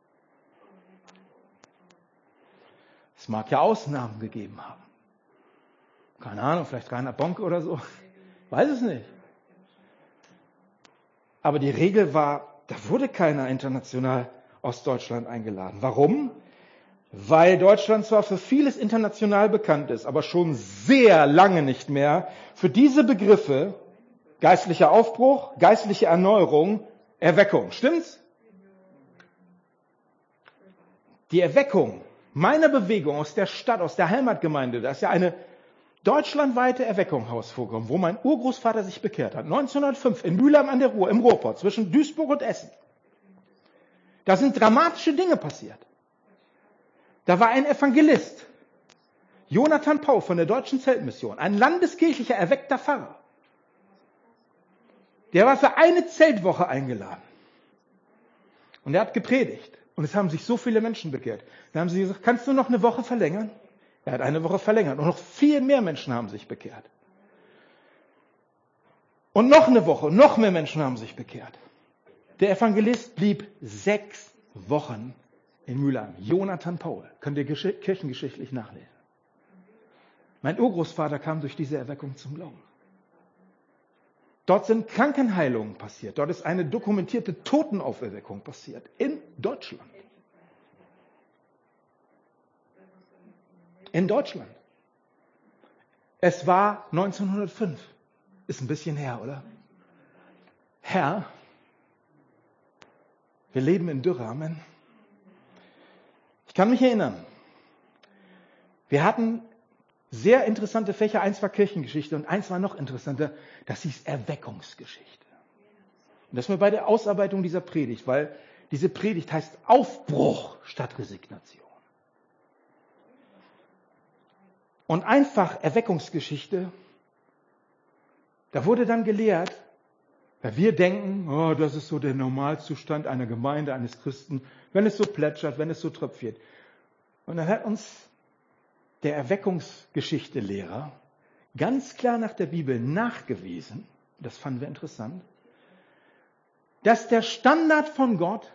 Es mag ja Ausnahmen gegeben haben. Keine Ahnung, vielleicht Rainer Bonke oder so. Weiß es nicht. Aber die Regel war, da wurde keiner international aus Deutschland eingeladen. Warum? Weil Deutschland zwar für vieles international bekannt ist, aber schon sehr lange nicht mehr für diese Begriffe geistlicher Aufbruch, geistliche Erneuerung, Erweckung. Stimmt's? Die Erweckung meiner Bewegung aus der Stadt, aus der Heimatgemeinde, da ist ja eine deutschlandweite Erweckung hervorgekommen, wo mein Urgroßvater sich bekehrt hat. 1905 in Mülheim an der Ruhr, im Ruhrpott, zwischen Duisburg und Essen. Da sind dramatische Dinge passiert. Da war ein Evangelist, Jonathan Pau von der Deutschen Zeltmission, ein landeskirchlicher erweckter Pfarrer. Der war für eine Zeltwoche eingeladen. Und er hat gepredigt. Und es haben sich so viele Menschen bekehrt. Da haben sie gesagt, kannst du noch eine Woche verlängern? Er hat eine Woche verlängert. Und noch viel mehr Menschen haben sich bekehrt. Und noch eine Woche, noch mehr Menschen haben sich bekehrt. Der Evangelist blieb 6 Wochen in Mülheim. Jonathan Paul. Könnt ihr kirchengeschichtlich nachlesen. Mein Urgroßvater kam durch diese Erweckung zum Glauben. Dort sind Krankenheilungen passiert. Dort ist eine dokumentierte Totenauferweckung passiert. In Deutschland. In Deutschland. Es war 1905. Ist ein bisschen her, oder? Herr, wir leben in Dürre, Amen. Ich kann mich erinnern. Wir hatten Sehr interessante Fächer. Eins war Kirchengeschichte und eins war noch interessanter. Das hieß Erweckungsgeschichte. Und das ist mir bei der Ausarbeitung dieser Predigt, weil diese Predigt heißt Aufbruch statt Resignation. Und einfach Erweckungsgeschichte, da wurde dann gelehrt, weil wir denken, oh, das ist so der Normalzustand einer Gemeinde, eines Christen, wenn es so plätschert, wenn es so tröpfelt. Und dann hat uns der Erweckungsgeschichte-Lehrer ganz klar nach der Bibel nachgewiesen, das fanden wir interessant, dass der Standard von Gott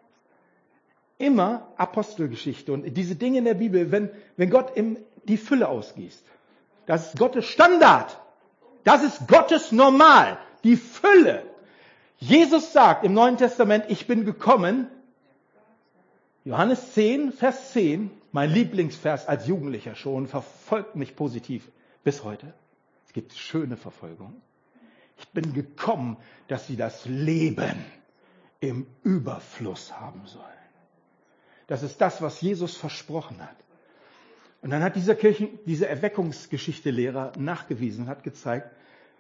immer Apostelgeschichte und diese Dinge in der Bibel, wenn Gott die Fülle ausgießt, das ist Gottes Standard, das ist Gottes Normal, die Fülle. Jesus sagt im Neuen Testament, ich bin gekommen, Johannes 10, Vers 10, mein Lieblingsvers als Jugendlicher schon, verfolgt mich positiv bis heute. Es gibt schöne Verfolgung. Ich bin gekommen, dass sie das Leben im Überfluss haben sollen. Das ist das, was Jesus versprochen hat. Und dann hat dieser Erweckungsgeschichte-Lehrer nachgewiesen, hat gezeigt,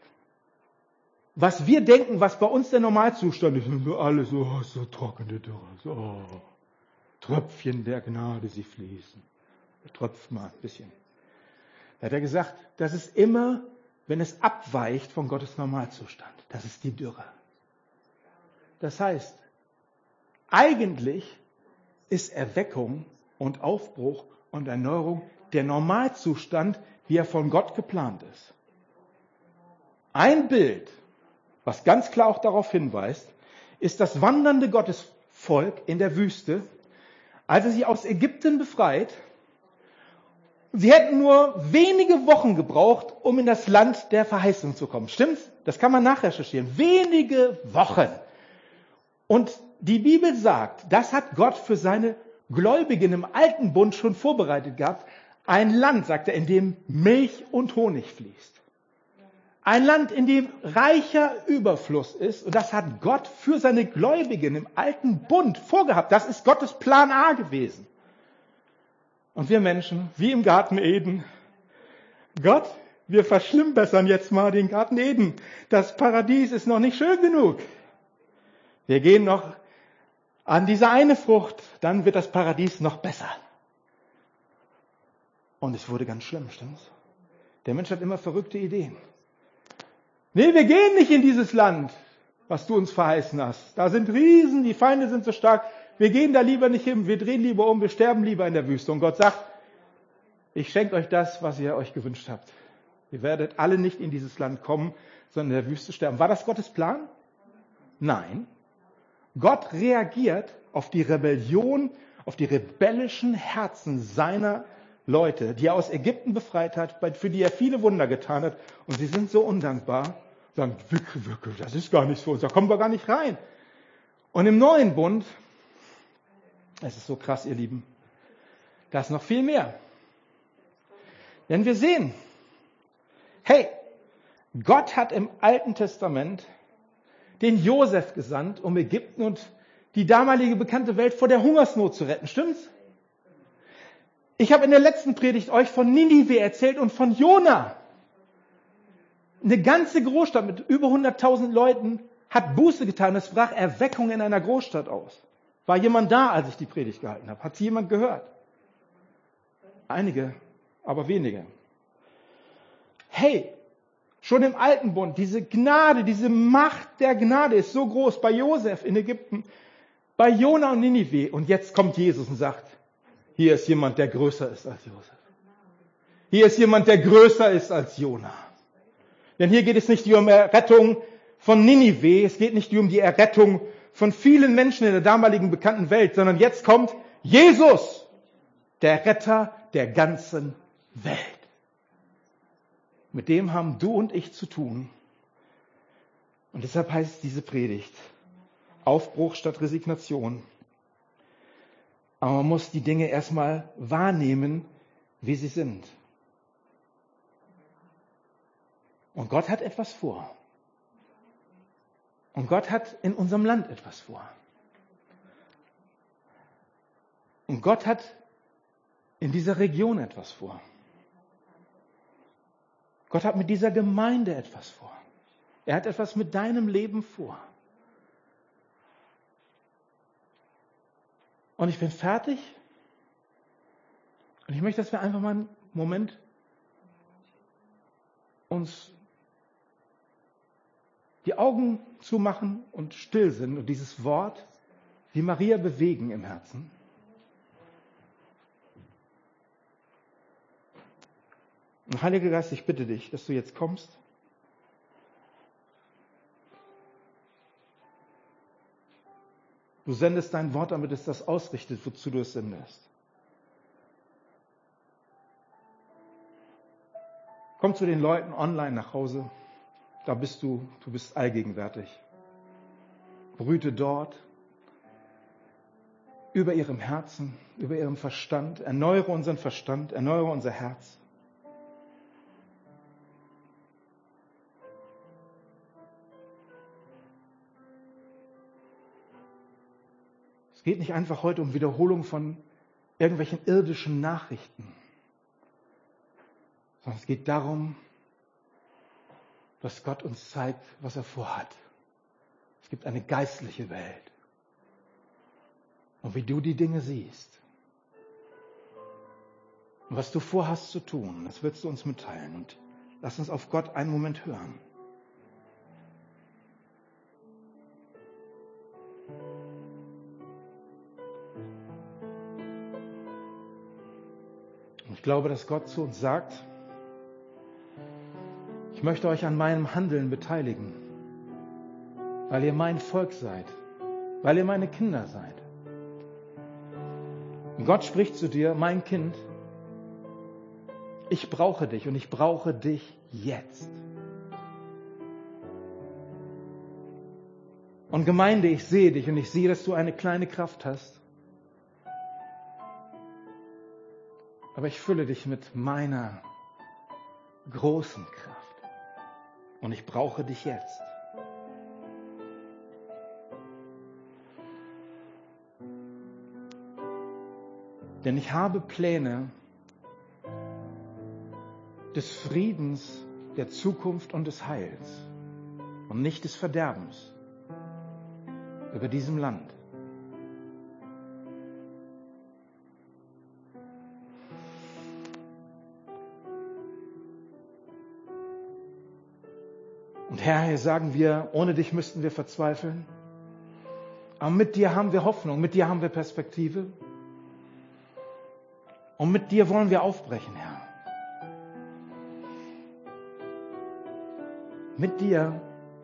was wir denken, was bei uns der Normalzustand ist, sind wir alle so trockene Dürre, so Tröpfchen der Gnade, sie fließen. Tröpft mal ein bisschen. Da hat er gesagt, das ist immer, wenn es abweicht von Gottes Normalzustand. Das ist die Dürre. Das heißt, eigentlich ist Erweckung und Aufbruch und Erneuerung der Normalzustand, wie er von Gott geplant ist. Ein Bild, was ganz klar auch darauf hinweist, ist das wandernde Gottesvolk in der Wüste, als er sie aus Ägypten befreit. Sie hätten nur wenige Wochen gebraucht, um in das Land der Verheißung zu kommen. Stimmt's? Das kann man nachrecherchieren. Wenige Wochen. Und die Bibel sagt, das hat Gott für seine Gläubigen im Alten Bund schon vorbereitet gehabt. Ein Land, sagt er, in dem Milch und Honig fließt. Ein Land, in dem reicher Überfluss ist. Und das hat Gott für seine Gläubigen im Alten Bund vorgehabt. Das ist Gottes Plan A gewesen. Und wir Menschen, wie im Garten Eden, Gott, wir verschlimmbessern jetzt mal den Garten Eden. Das Paradies ist noch nicht schön genug. Wir gehen noch an diese eine Frucht, dann wird das Paradies noch besser. Und es wurde ganz schlimm, stimmt's? Der Mensch hat immer verrückte Ideen. Nee, wir gehen nicht in dieses Land, was du uns verheißen hast. Da sind Riesen, die Feinde sind so stark. Wir gehen da lieber nicht hin, wir drehen lieber um, wir sterben lieber in der Wüste. Und Gott sagt, ich schenke euch das, was ihr euch gewünscht habt. Ihr werdet alle nicht in dieses Land kommen, sondern in der Wüste sterben. War das Gottes Plan? Nein. Gott reagiert auf die Rebellion, auf die rebellischen Herzen seiner Leute, die er aus Ägypten befreit hat, für die er viele Wunder getan hat. Und sie sind so undankbar, sagen, wirklich, das ist gar nichts für uns, da kommen wir gar nicht rein. Und im neuen Bund, es ist so krass, ihr Lieben, da ist noch viel mehr. Denn wir sehen, hey, Gott hat im Alten Testament den Josef gesandt, um Ägypten und die damalige bekannte Welt vor der Hungersnot zu retten. Stimmt's? Ich habe in der letzten Predigt euch von Ninive erzählt und von Jona. Eine ganze Großstadt mit über 100.000 Leuten hat Buße getan. Es brach Erweckung in einer Großstadt aus. War jemand da, als ich die Predigt gehalten habe? Hat sie jemand gehört? Einige, aber wenige. Hey, schon im Alten Bund, diese Gnade, diese Macht der Gnade ist so groß bei Josef in Ägypten, bei Jona und Ninive. Und jetzt kommt Jesus und sagt, hier ist jemand, der größer ist als Josef. Hier ist jemand, der größer ist als Jona. Denn hier geht es nicht um die Errettung von Ninive, es geht nicht um die Errettung von vielen Menschen in der damaligen bekannten Welt, sondern jetzt kommt Jesus, der Retter der ganzen Welt. Mit dem haben du und ich zu tun. Und deshalb heißt diese Predigt Aufbruch statt Resignation. Aber man muss die Dinge erstmal wahrnehmen, wie sie sind. Und Gott hat etwas vor. Und Gott hat in unserem Land etwas vor. Und Gott hat in dieser Region etwas vor. Gott hat mit dieser Gemeinde etwas vor. Er hat etwas mit deinem Leben vor. Und ich bin fertig. Und ich möchte, dass wir einfach mal einen Moment uns die Augen zumachen und still sind und dieses Wort wie Maria bewegen im Herzen. Und Heiliger Geist, ich bitte dich, dass du jetzt kommst. Du sendest dein Wort, damit es das ausrichtet, wozu du es sendest. Komm zu den Leuten online nach Hause. Da bist du bist allgegenwärtig. Brüte dort über ihrem Herzen, über ihrem Verstand. Erneuere unseren Verstand, erneuere unser Herz. Es geht nicht einfach heute um Wiederholung von irgendwelchen irdischen Nachrichten, sondern es geht darum, dass Gott uns zeigt, was er vorhat. Es gibt eine geistliche Welt. Und wie du die Dinge siehst und was du vorhast zu tun, das willst du uns mitteilen. Und lass uns auf Gott einen Moment hören. Und ich glaube, dass Gott zu uns sagt, ich möchte euch an meinem Handeln beteiligen, weil ihr mein Volk seid, weil ihr meine Kinder seid. Und Gott spricht zu dir, mein Kind, ich brauche dich und ich brauche dich jetzt. Und Gemeinde, ich sehe dich und ich sehe, dass du eine kleine Kraft hast. Aber ich fülle dich mit meiner großen Kraft. Und ich brauche dich jetzt. Denn ich habe Pläne des Friedens, der Zukunft und des Heils und nicht des Verderbens über diesem Land. Und Herr, hier sagen wir, ohne dich müssten wir verzweifeln. Aber mit dir haben wir Hoffnung, mit dir haben wir Perspektive. Und mit dir wollen wir aufbrechen, Herr. Mit dir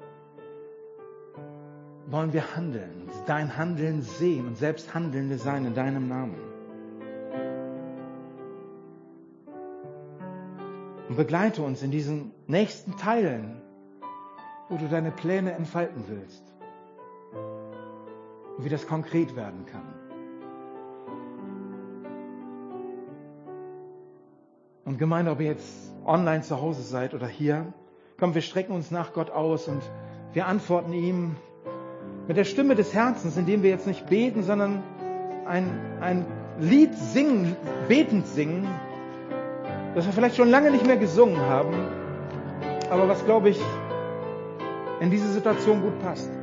wollen wir handeln, dein Handeln sehen und selbst Handelnde sein in deinem Namen. Und begleite uns in diesen nächsten Teilen, wo du deine Pläne entfalten willst. Und wie das konkret werden kann. Und Gemeinde, ob ihr jetzt online zu Hause seid oder hier, komm, wir strecken uns nach Gott aus und wir antworten ihm mit der Stimme des Herzens, indem wir jetzt nicht beten, sondern ein Lied singen, betend singen, das wir vielleicht schon lange nicht mehr gesungen haben, aber was, glaube ich, in diese Situation gut passt.